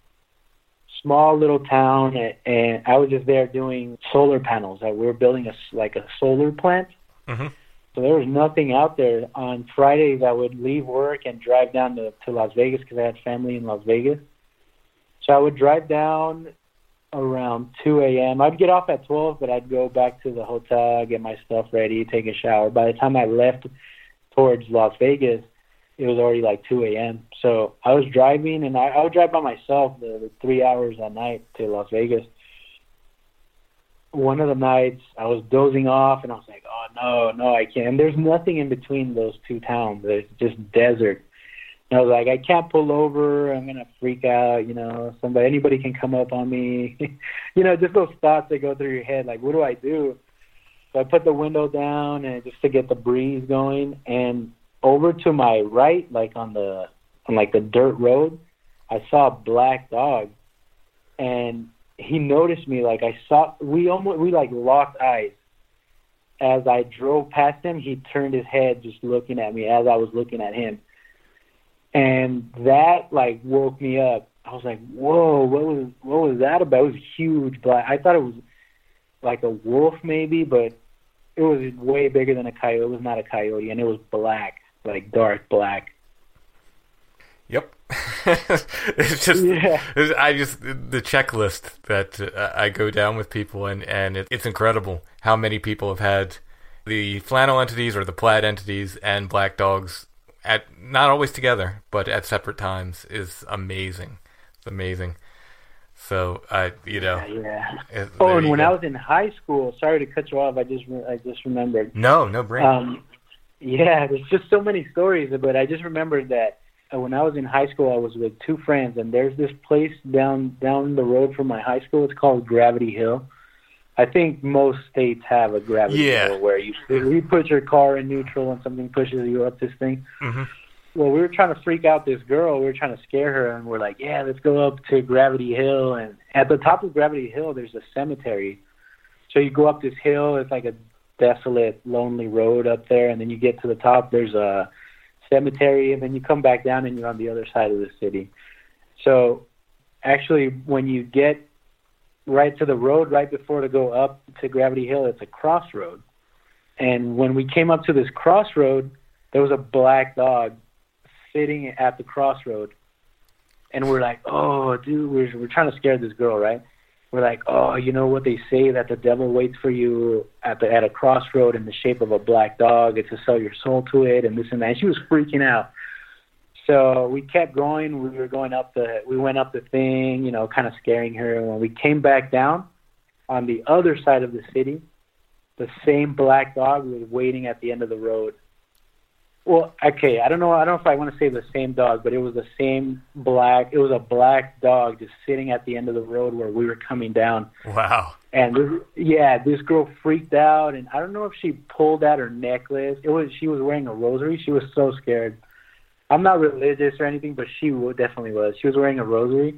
[SPEAKER 5] Small little town, and, and I was just there doing solar panels. Uh, we were building a, like a solar plant. Mm-hmm. So there was nothing out there. On Fridays, I would leave work and drive down to, to Las Vegas because I had family in Las Vegas. So I would drive down around two a.m. I'd get off at twelve, but I'd go back to the hotel, get my stuff ready, take a shower. By the time I left towards Las Vegas, it was already like two a.m. So I was driving, and I, I would drive by myself the, the three hours at night to Las Vegas. One of the nights, I was dozing off, and I was like, oh, no, no, I can't. And there's nothing in between those two towns. It's just desert. And I was like, I can't pull over. I'm going to freak out. You know, somebody, anybody can come up on me. You know, just those thoughts that go through your head, like, what do I do? So I put the window down and just to get the breeze going. And over to my right, like on the, on like the dirt road, I saw a black dog. And he noticed me. Like I saw, we almost, we like locked eyes. As I drove past him, he turned his head just looking at me as I was looking at him. And that like woke me up. I was like, whoa, what was, what was that about? It was huge black. I thought it was like a wolf maybe, but it was way bigger than a coyote. It was not a coyote, and it was black, like dark black.
[SPEAKER 6] Yep. It's just, yeah. it's, I just, the checklist that uh, I go down with people, and, and it, it's incredible how many people have had the flannel entities or the plaid entities and black dogs at, not always together, but at separate times is amazing. It's amazing. So, I, you know.
[SPEAKER 5] Yeah. yeah. It, oh, and when go. I was in high school, sorry to cut you off, I just, I just remembered.
[SPEAKER 6] No, no brain.
[SPEAKER 5] Um, yeah, there's just so many stories, but I just remembered that when I was in high school, I was with two friends, and there's this place down down the road from my high school. It's called Gravity Hill. I think most states have a Gravity
[SPEAKER 6] yeah.
[SPEAKER 5] Hill where you you put your car in neutral and something pushes you up this thing.
[SPEAKER 6] Mm-hmm.
[SPEAKER 5] Well, we were trying to freak out this girl. We were trying to scare her, and we're like, yeah, let's go up to Gravity Hill. And at the top of Gravity Hill, there's a cemetery. So you go up this hill. It's like a desolate, lonely road up there, and then you get to the top. There's a cemetery, and then you come back down and you're on the other side of the city. So actually when you get right to the road right before to go up to Gravity Hill, it's a crossroad. And when we came up to this crossroad, there was a black dog sitting at the crossroad, and we're like, oh dude, we're, we're trying to scare this girl, right? We're like, oh, you know what they say, that the devil waits for you at the at a crossroad in the shape of a black dog. It's to sell your soul to it, and this and that. And she was freaking out. So we kept going. We were going up the, we went up the thing, you know, kind of scaring her. And when we came back down on the other side of the city, the same black dog was waiting at the end of the road. Well, okay, I don't know. I don't know if I want to say the same dog, but it was the same black. It was a black dog just sitting at the end of the road where we were coming down.
[SPEAKER 6] Wow.
[SPEAKER 5] And this, yeah, this girl freaked out, and I don't know if she pulled out her necklace. It was she was wearing a rosary. She was so scared. I'm not religious or anything, but she definitely was. She was wearing a rosary,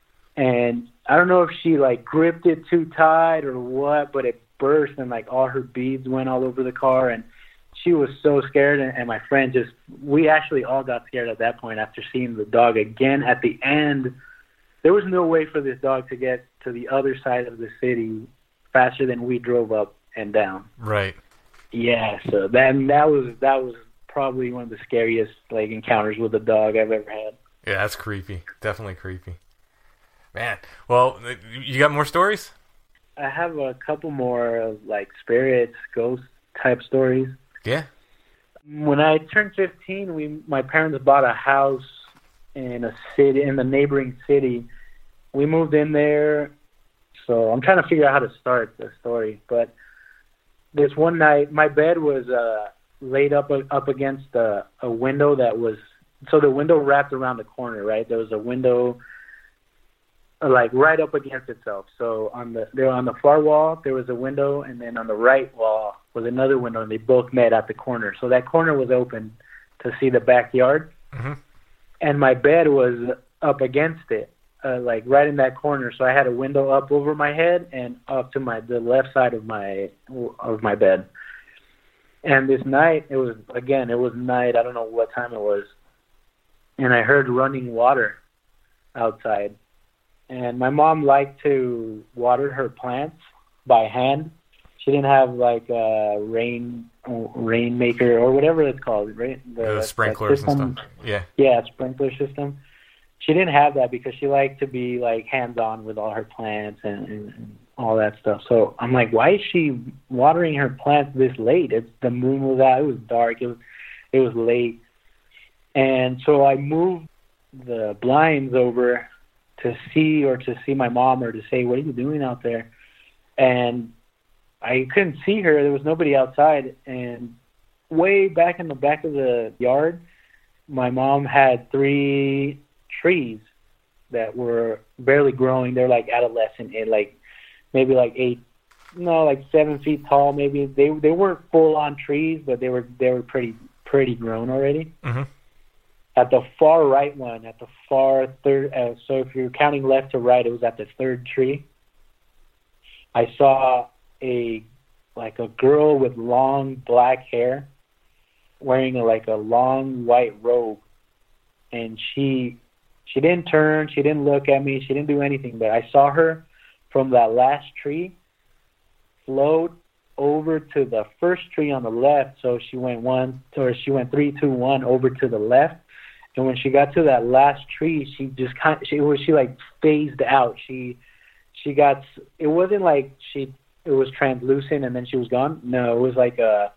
[SPEAKER 5] and I don't know if she like gripped it too tight or what, but it burst, and like all her beads went all over the car, and she was so scared, and, and my friend just, we actually all got scared at that point after seeing the dog again at the end. There was no way for this dog to get to the other side of the city faster than we drove up and down.
[SPEAKER 6] Right.
[SPEAKER 5] Yeah, so that, that was that was probably one of the scariest like encounters with a dog I've ever had.
[SPEAKER 6] Yeah, that's creepy. Definitely creepy. Man, well, you got more stories?
[SPEAKER 5] I have a couple more of like spirits, ghost type stories.
[SPEAKER 6] Yeah.
[SPEAKER 5] When I turned fifteen, we my parents bought a house in a city in the neighboring city. We moved in there, so I'm trying to figure out how to start the story. But this one night, my bed was uh, laid up up against a, a window that was so the window wrapped around the corner. Right, there was a window like right up against itself. So on the there on the far wall there was a window, and then on the right wall was another window, and they both met at the corner. So that corner was open to see the backyard,
[SPEAKER 6] mm-hmm. and
[SPEAKER 5] my bed was up against it, uh, like right in that corner. So I had a window up over my head and up to my the left side of my of my bed. And this night, it was again, it was night. I don't know what time it was, and I heard running water outside. And my mom liked to water her plants by hand. She didn't have like a rain rainmaker or whatever it's called, right?
[SPEAKER 6] The, the sprinklers and stuff. Yeah.
[SPEAKER 5] Yeah, sprinkler system. she didn't have that because she liked to be like hands-on with all her plants and, and, and all that stuff. So I'm like, why is she watering her plants this late? It's the moon was out. It was dark. It was it was late, and so I moved the blinds over to see or to see my mom or to say, what are you doing out there? And I couldn't see her. There was nobody outside. And way back in the back of the yard, my mom had three trees that were barely growing. They're like adolescent and like maybe like eight, no, like seven feet tall. Maybe they they weren't full on trees, but they were they were pretty pretty grown already.
[SPEAKER 6] Mm-hmm.
[SPEAKER 5] At the far right one, at the far third, uh, so if you're counting left to right, it was at the third tree. I saw a like a girl with long black hair, wearing a, like a long white robe, and she she didn't turn, she didn't look at me, she didn't do anything, but I saw her from that last tree float over to the first tree on the left. So she went one, or she went three, two, one over to the left. And when she got to that last tree, she just kind of, she was she like phased out. She she got, it wasn't like she it was translucent and then she was gone. No, it was like a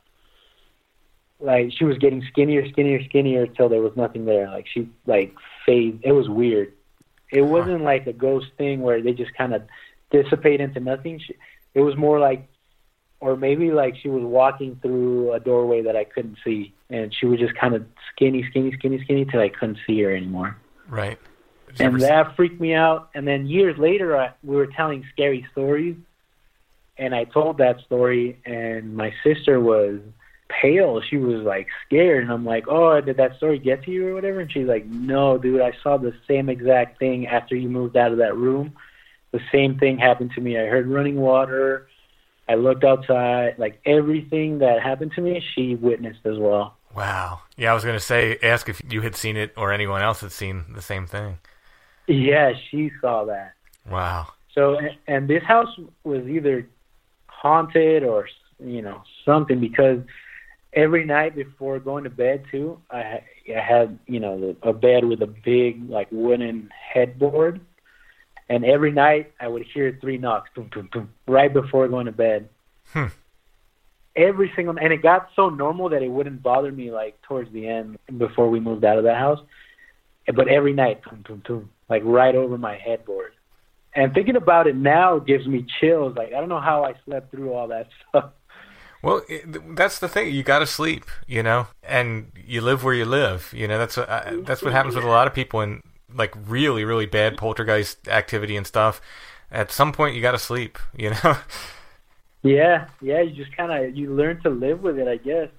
[SPEAKER 5] like she was getting skinnier, skinnier, skinnier till there was nothing there. Like she like phased. It was weird. It wasn't like a ghost thing where they just kind of dissipate into nothing. She, it was more like, or maybe like she was walking through a doorway that I couldn't see, and she was just kind of skinny, skinny, skinny, skinny till I couldn't see her anymore.
[SPEAKER 6] Right.
[SPEAKER 5] And that freaked me out. And then years later, I, we were telling scary stories, and I told that story, and my sister was pale. She was like scared, and I'm like, oh, did that story get to you or whatever? And she's like, no, dude, I saw the same exact thing after you moved out of that room. The same thing happened to me. I heard running water. I looked outside. Like everything that happened to me, she witnessed as well.
[SPEAKER 6] Wow. Yeah, I was going to say, ask if you had seen it or anyone else had seen the same thing.
[SPEAKER 5] Yeah, she saw that.
[SPEAKER 6] Wow.
[SPEAKER 5] So, and this house was either haunted or, you know, something, because every night before going to bed too, I, I had, you know, a bed with a big like wooden headboard. And every night I would hear three knocks, boom, boom, boom, right before going to bed.
[SPEAKER 6] Hmm.
[SPEAKER 5] Every single, and it got so normal that it wouldn't bother me like towards the end before we moved out of that house. But every night, boom, boom, boom, like right over my headboard. And thinking about it now gives me chills. Like I don't know how I slept through all that stuff.
[SPEAKER 6] Well, it, that's the thing. You got to sleep, you know, and you live where you live. You know, that's what, uh, that's what happens with a lot of people in like really, really bad poltergeist activity and stuff. At some point, you got to sleep, you know.
[SPEAKER 5] Yeah, yeah. You just kind of you learn to live with it, I guess.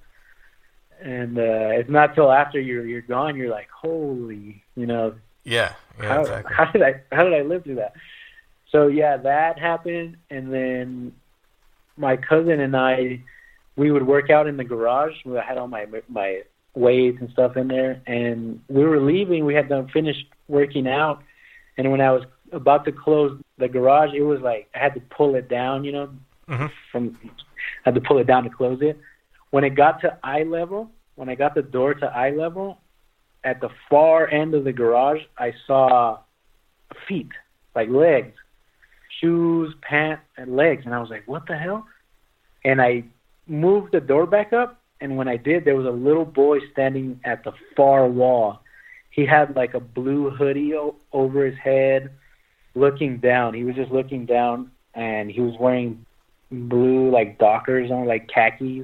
[SPEAKER 5] And uh, it's not till after you're you're gone, you're like, holy, you know.
[SPEAKER 6] Yeah, yeah,
[SPEAKER 5] how,
[SPEAKER 6] exactly.
[SPEAKER 5] How did I how did I live through that? So yeah, that happened, and then my cousin and I, we would work out in the garage. I had all my my weights and stuff in there, and we were leaving. We had done finished working out, and when I was about to close the garage, it was like I had to pull it down, you know,
[SPEAKER 6] mm-hmm.
[SPEAKER 5] from I had to pull it down to close it. When it got to eye level, when I got the door to eye level, at the far end of the garage, I saw feet, like legs, shoes, pants, and legs, and I was like, what the hell? And I moved the door back up, and when I did, there was a little boy standing at the far wall. He had like a blue hoodie o- over his head, looking down. He was just looking down, and he was wearing blue like Dockers on, like khakis.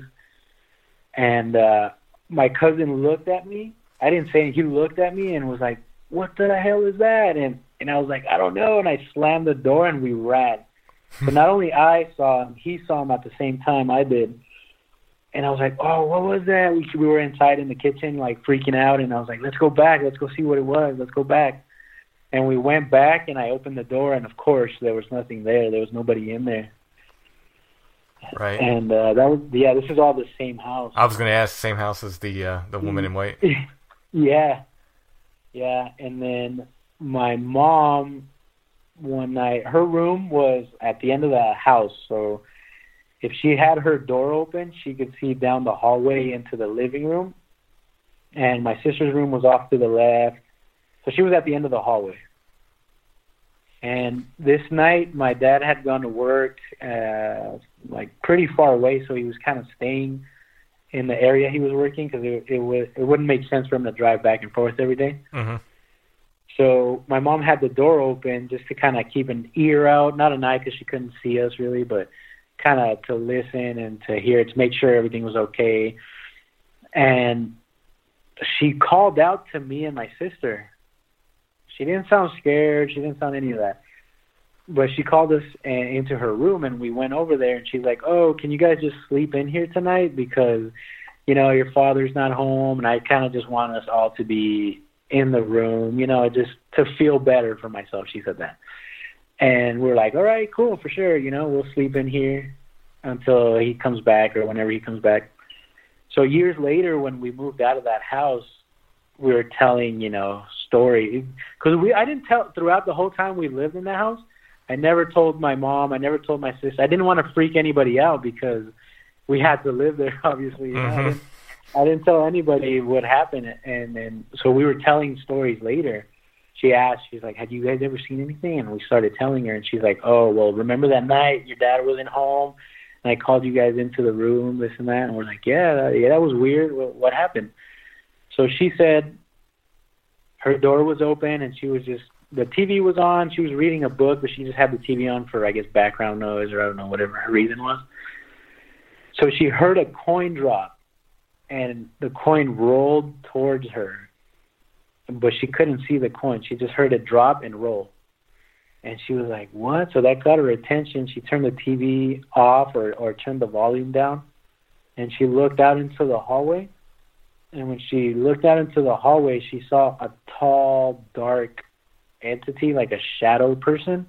[SPEAKER 5] And uh, my cousin looked at me. I didn't say anything. He looked at me and was like, what the hell is that? And and I was like, I don't know. And I slammed the door, and we ran. But not only I saw him, he saw him at the same time I did. And I was like, oh, what was that? We, we were inside in the kitchen, like, freaking out. And I was like, let's go back. Let's go see what it was. Let's go back. And we went back, and I opened the door, and, of course, there was nothing there. There was nobody in there.
[SPEAKER 6] Right.
[SPEAKER 5] And uh, that was, yeah, this is all the same house.
[SPEAKER 6] I was going to ask, same house as the uh, the woman in white.
[SPEAKER 5] Yeah. Yeah. And then my mom, one night, her room was at the end of the house, so if she had her door open, she could see down the hallway into the living room. And my sister's room was off to the left. So she was at the end of the hallway. And this night, my dad had gone to work, uh, like pretty far away, so he was kind of staying in the area he was working because it it, would, it wouldn't make sense for him to drive back and forth every day.
[SPEAKER 6] Mm-hmm.
[SPEAKER 5] So my mom had the door open just to kind of keep an ear out, not an eye because she couldn't see us really, but kind of to listen and to hear, to make sure everything was okay. And she called out to me and my sister. She didn't sound scared. She didn't sound any of that. But she called us uh, into her room, and we went over there, and she's like, oh, can you guys just sleep in here tonight? Because, you know, your father's not home, and I kind of just want us all to be in the room, you know, just to feel better for myself. She said that. And we're like, all right, cool, for sure. You know, we'll sleep in here until he comes back or whenever he comes back. So years later, when we moved out of that house, we were telling, you know, stories. Because we, I didn't tell, throughout the whole time we lived in the house, I never told my mom, I never told my sister. I didn't want to freak anybody out because we had to live there, obviously. You know?
[SPEAKER 6] Mm-hmm.
[SPEAKER 5] I, didn't, I didn't tell anybody what happened. And then, so we were telling stories later. She asked, she's like, had you guys ever seen anything? And we started telling her, and she's like, oh, well, remember that night your dad wasn't home, and I called you guys into the room, this and that? And we're like, yeah, that, yeah, that was weird. What, what happened? So she said her door was open, and she was just, the T V was on. She was reading a book, but she just had the T V on for, I guess, background noise or I don't know, whatever her reason was. So she heard a coin drop, and the coin rolled towards her, but she couldn't see the coin. She just heard it drop and roll. And she was like, what? So that got her attention. She turned the T V off or, or turned the volume down, and she looked out into the hallway. And when she looked out into the hallway, she saw a tall, dark entity, like a shadow person,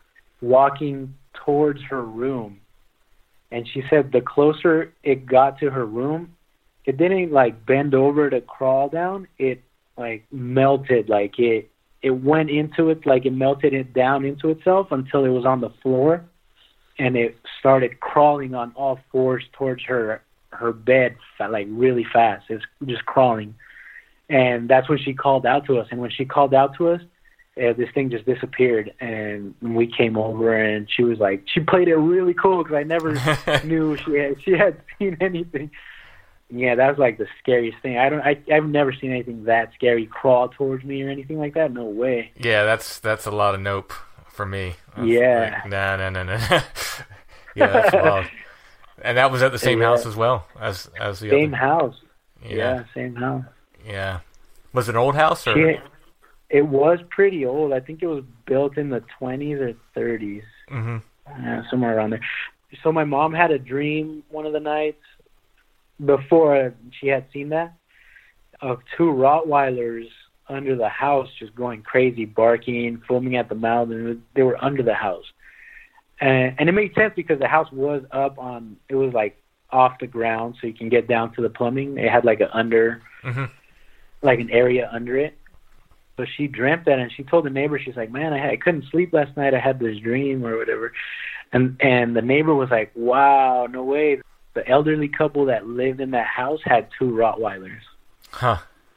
[SPEAKER 5] walking towards her room. And she said the closer it got to her room, it didn't like bend over to crawl down. It like melted, like it it went into it, like it melted it down into itself until it was on the floor, and it started crawling on all fours towards her her bed, like really fast. It's just crawling. And that's when she called out to us. And when she called out to us, uh, this thing just disappeared, and we came over, and she was like, she played it really cool because I never knew she had, she had seen anything. Yeah, that was like the scariest thing. I don't, I, I've never seen anything that scary crawl towards me or anything like that. No way.
[SPEAKER 6] Yeah, that's that's a lot of nope for me. That's
[SPEAKER 5] yeah.
[SPEAKER 6] Like, nah, nah, nah, nah. Yeah, that's wild. And that was at the same
[SPEAKER 5] yeah.
[SPEAKER 6] house as well as as the
[SPEAKER 5] same
[SPEAKER 6] other.
[SPEAKER 5] house.
[SPEAKER 6] Yeah.
[SPEAKER 5] yeah, same house.
[SPEAKER 6] Yeah. Was it an old house or?
[SPEAKER 5] She, it was pretty old. I think it was built in the twenties or thirties.
[SPEAKER 6] Mm-hmm.
[SPEAKER 5] Yeah, somewhere around there. So my mom had a dream one of the nights before she had seen that of two Rottweilers under the house just going crazy, barking, foaming at the mouth, and they were under the house. And, and it made sense because the house was up on, it was like off the ground so you can get down to the plumbing. It had like a under,
[SPEAKER 6] mm-hmm.
[SPEAKER 5] like an area under it. So she dreamt that, and she told the neighbor, she's like, man, I, had, I couldn't sleep last night. I had this dream or whatever. And and the neighbor was like, wow, no way. The elderly couple that lived in that house had two Rottweilers.
[SPEAKER 6] Huh.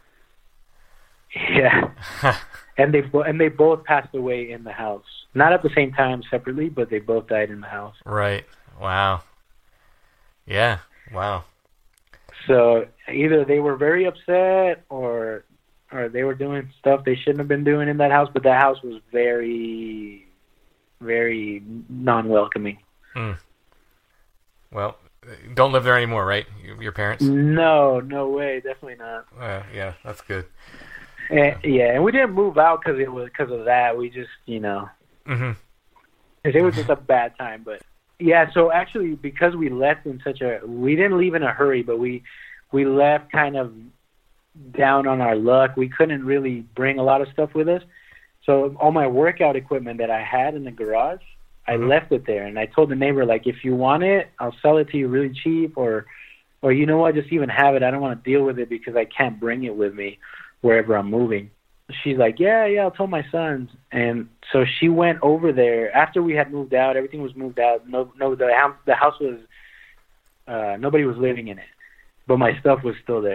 [SPEAKER 5] Yeah. and they and they both passed away in the house. Not at the same time, separately, but they both died in the house.
[SPEAKER 6] Right. Wow. Yeah. Wow.
[SPEAKER 5] So either they were very upset or or they were doing stuff they shouldn't have been doing in that house, but that house was very, very non-welcoming.
[SPEAKER 6] Hmm. Well, don't live there anymore, right? Your parents?
[SPEAKER 5] No, no way, definitely not.
[SPEAKER 6] Uh, yeah, that's good.
[SPEAKER 5] And, yeah, and we didn't move out because it was because of that. We just, you know,
[SPEAKER 6] mm-hmm.
[SPEAKER 5] it was just a bad time. But yeah, so actually, because we left in such a, we didn't leave in a hurry, but we we left kind of down on our luck. We couldn't really bring a lot of stuff with us. So all my workout equipment that I had in the garage, I mm-hmm. left it there. And I told the neighbor, like, if you want it, I'll sell it to you really cheap, or, or you know what, just even have it. I don't want to deal with it because I can't bring it with me wherever I'm moving. She's like, yeah, yeah, I'll tell my sons. And so she went over there after we had moved out. Everything was moved out. No, no, the house, the house was, uh, nobody was living in it, but my stuff was still there.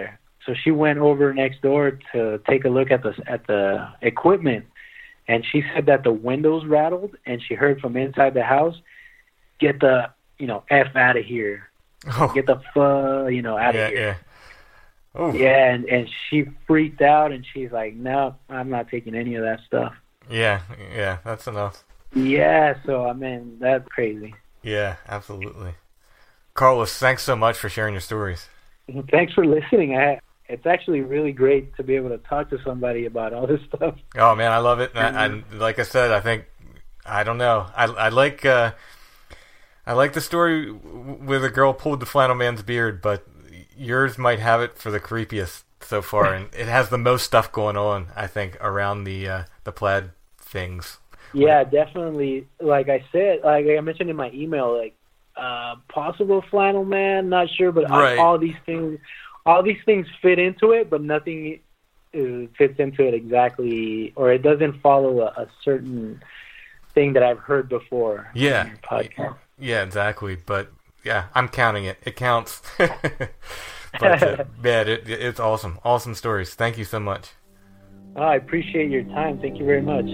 [SPEAKER 5] so she went over next door to take a look at the at the equipment, and she said that the windows rattled, and she heard from inside the house, "Get the you know f out of here,
[SPEAKER 6] Oh.
[SPEAKER 5] get the fu you know out
[SPEAKER 6] Yeah,
[SPEAKER 5] of here."
[SPEAKER 6] yeah. Oh.
[SPEAKER 5] Yeah, and and she freaked out, and she's like, "No, I'm not taking any of that stuff."
[SPEAKER 6] Yeah, yeah, that's enough.
[SPEAKER 5] Yeah, so I mean that's crazy.
[SPEAKER 6] Yeah, absolutely. Carlos, thanks so much for sharing your stories.
[SPEAKER 5] Thanks for listening. I, it's actually really great to be able to talk to somebody about all this stuff.
[SPEAKER 6] Oh man, I love it. And, I, and like I said, I think I don't know. I I like uh, I like the story where the girl pulled the flannel man's beard, but yours might have it for the creepiest so far, and it has the most stuff going on, I think, around the uh, the plaid things.
[SPEAKER 5] Yeah, definitely. Like I said, like I mentioned in my email, like uh, possible flannel man, not sure, but
[SPEAKER 6] Right.
[SPEAKER 5] all these things, all these things fit into it, but nothing uh, fits into it exactly, or it doesn't follow a, a certain thing that I've heard before.
[SPEAKER 6] Yeah.
[SPEAKER 5] on your podcast.
[SPEAKER 6] Yeah, exactly. But yeah, I'm counting it. It counts. But uh, man, it, it's awesome. Awesome stories. Thank you so much.
[SPEAKER 5] Oh, I appreciate your time. Thank you very much.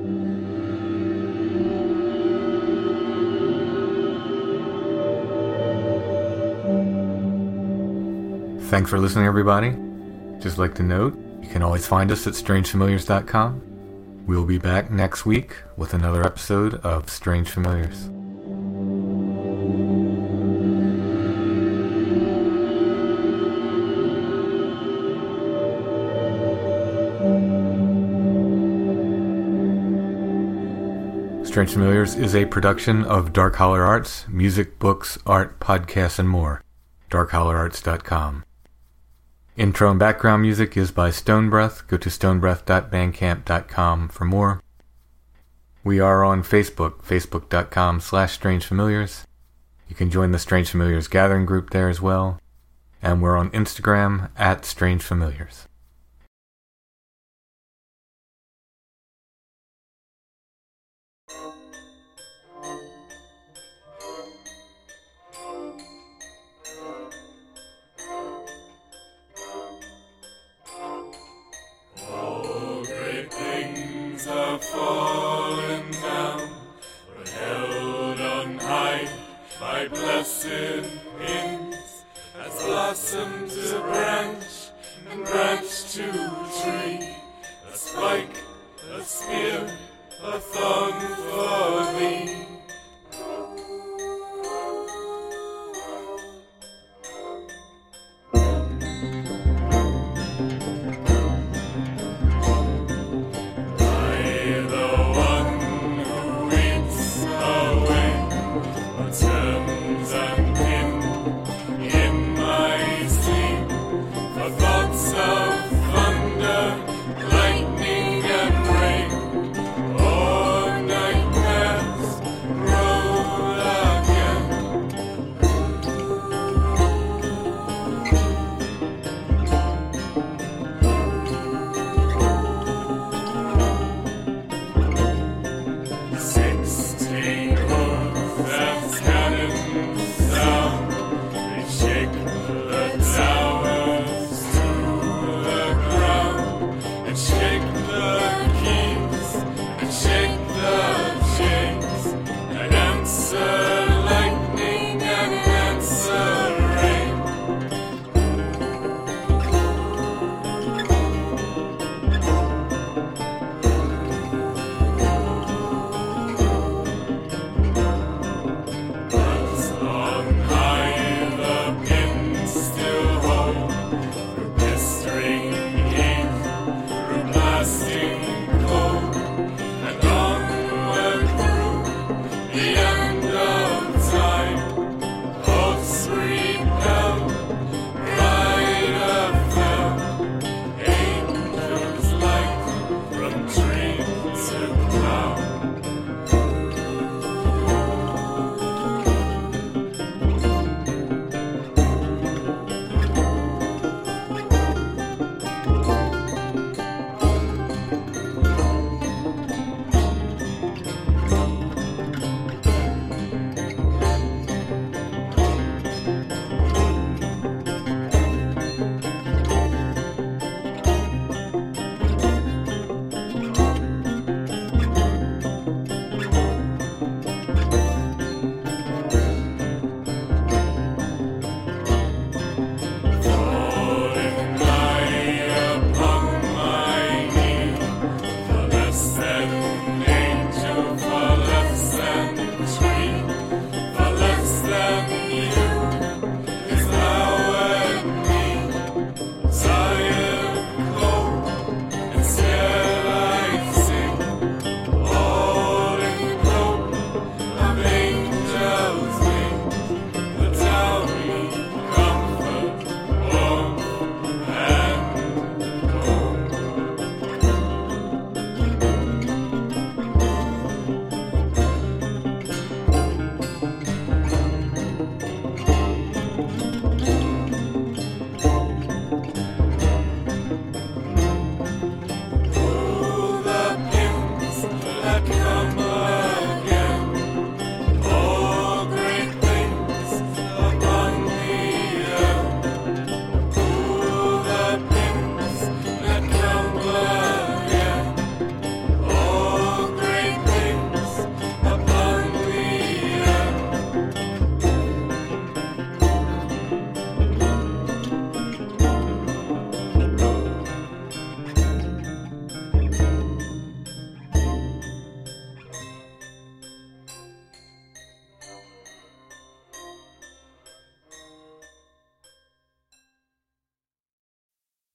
[SPEAKER 4] Thanks for listening, everybody. Just like to note, you can always find us at strange familiars dot com. We'll be back next week with another episode of Strange Familiars. Strange Familiars is a production of Dark Holler Arts, music, books, art, podcasts, and more. dark holler arts dot com. Intro and background music is by Stone Breath. Go to stone breath dot bandcamp dot com for more. We are on Facebook, facebook dot com slash strange familiars. You can join the Strange Familiars gathering group there as well. And we're on Instagram at Strange Familiars.
[SPEAKER 8] All great things have fallen down, but held on high by blessed wings, as blossom to branch, and branch to tree, a spike, a spear, a thorn for thee. Lightning and rain, or nightmare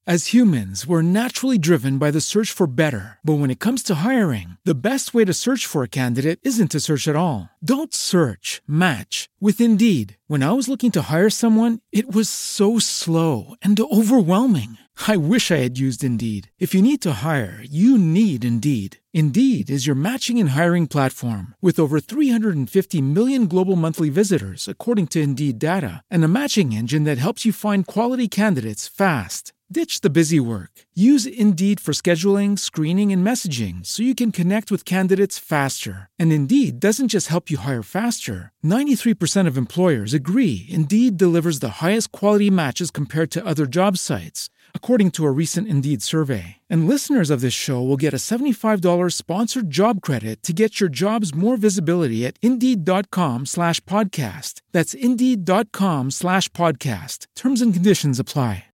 [SPEAKER 2] As humans, we're naturally driven by the search for better. But when it comes to hiring, the best way to search for a candidate isn't to search at all. Don't search, match with Indeed. When I was looking to hire someone, it was so slow and overwhelming. I wish I had used Indeed. If you need to hire, you need Indeed. Indeed is your matching and hiring platform with over three hundred fifty million global monthly visitors, according to Indeed data, and a matching engine that helps you find quality candidates fast. Ditch the busy work. Use Indeed for scheduling, screening, and messaging so you can connect with candidates faster. And Indeed doesn't just help you hire faster. ninety-three percent of employers agree Indeed delivers the highest quality matches compared to other job sites, according to a recent Indeed survey. And listeners of this show will get a seventy-five dollars sponsored job credit to get your jobs more visibility at Indeed.com slash podcast. That's Indeed.com slash podcast. Terms and conditions apply.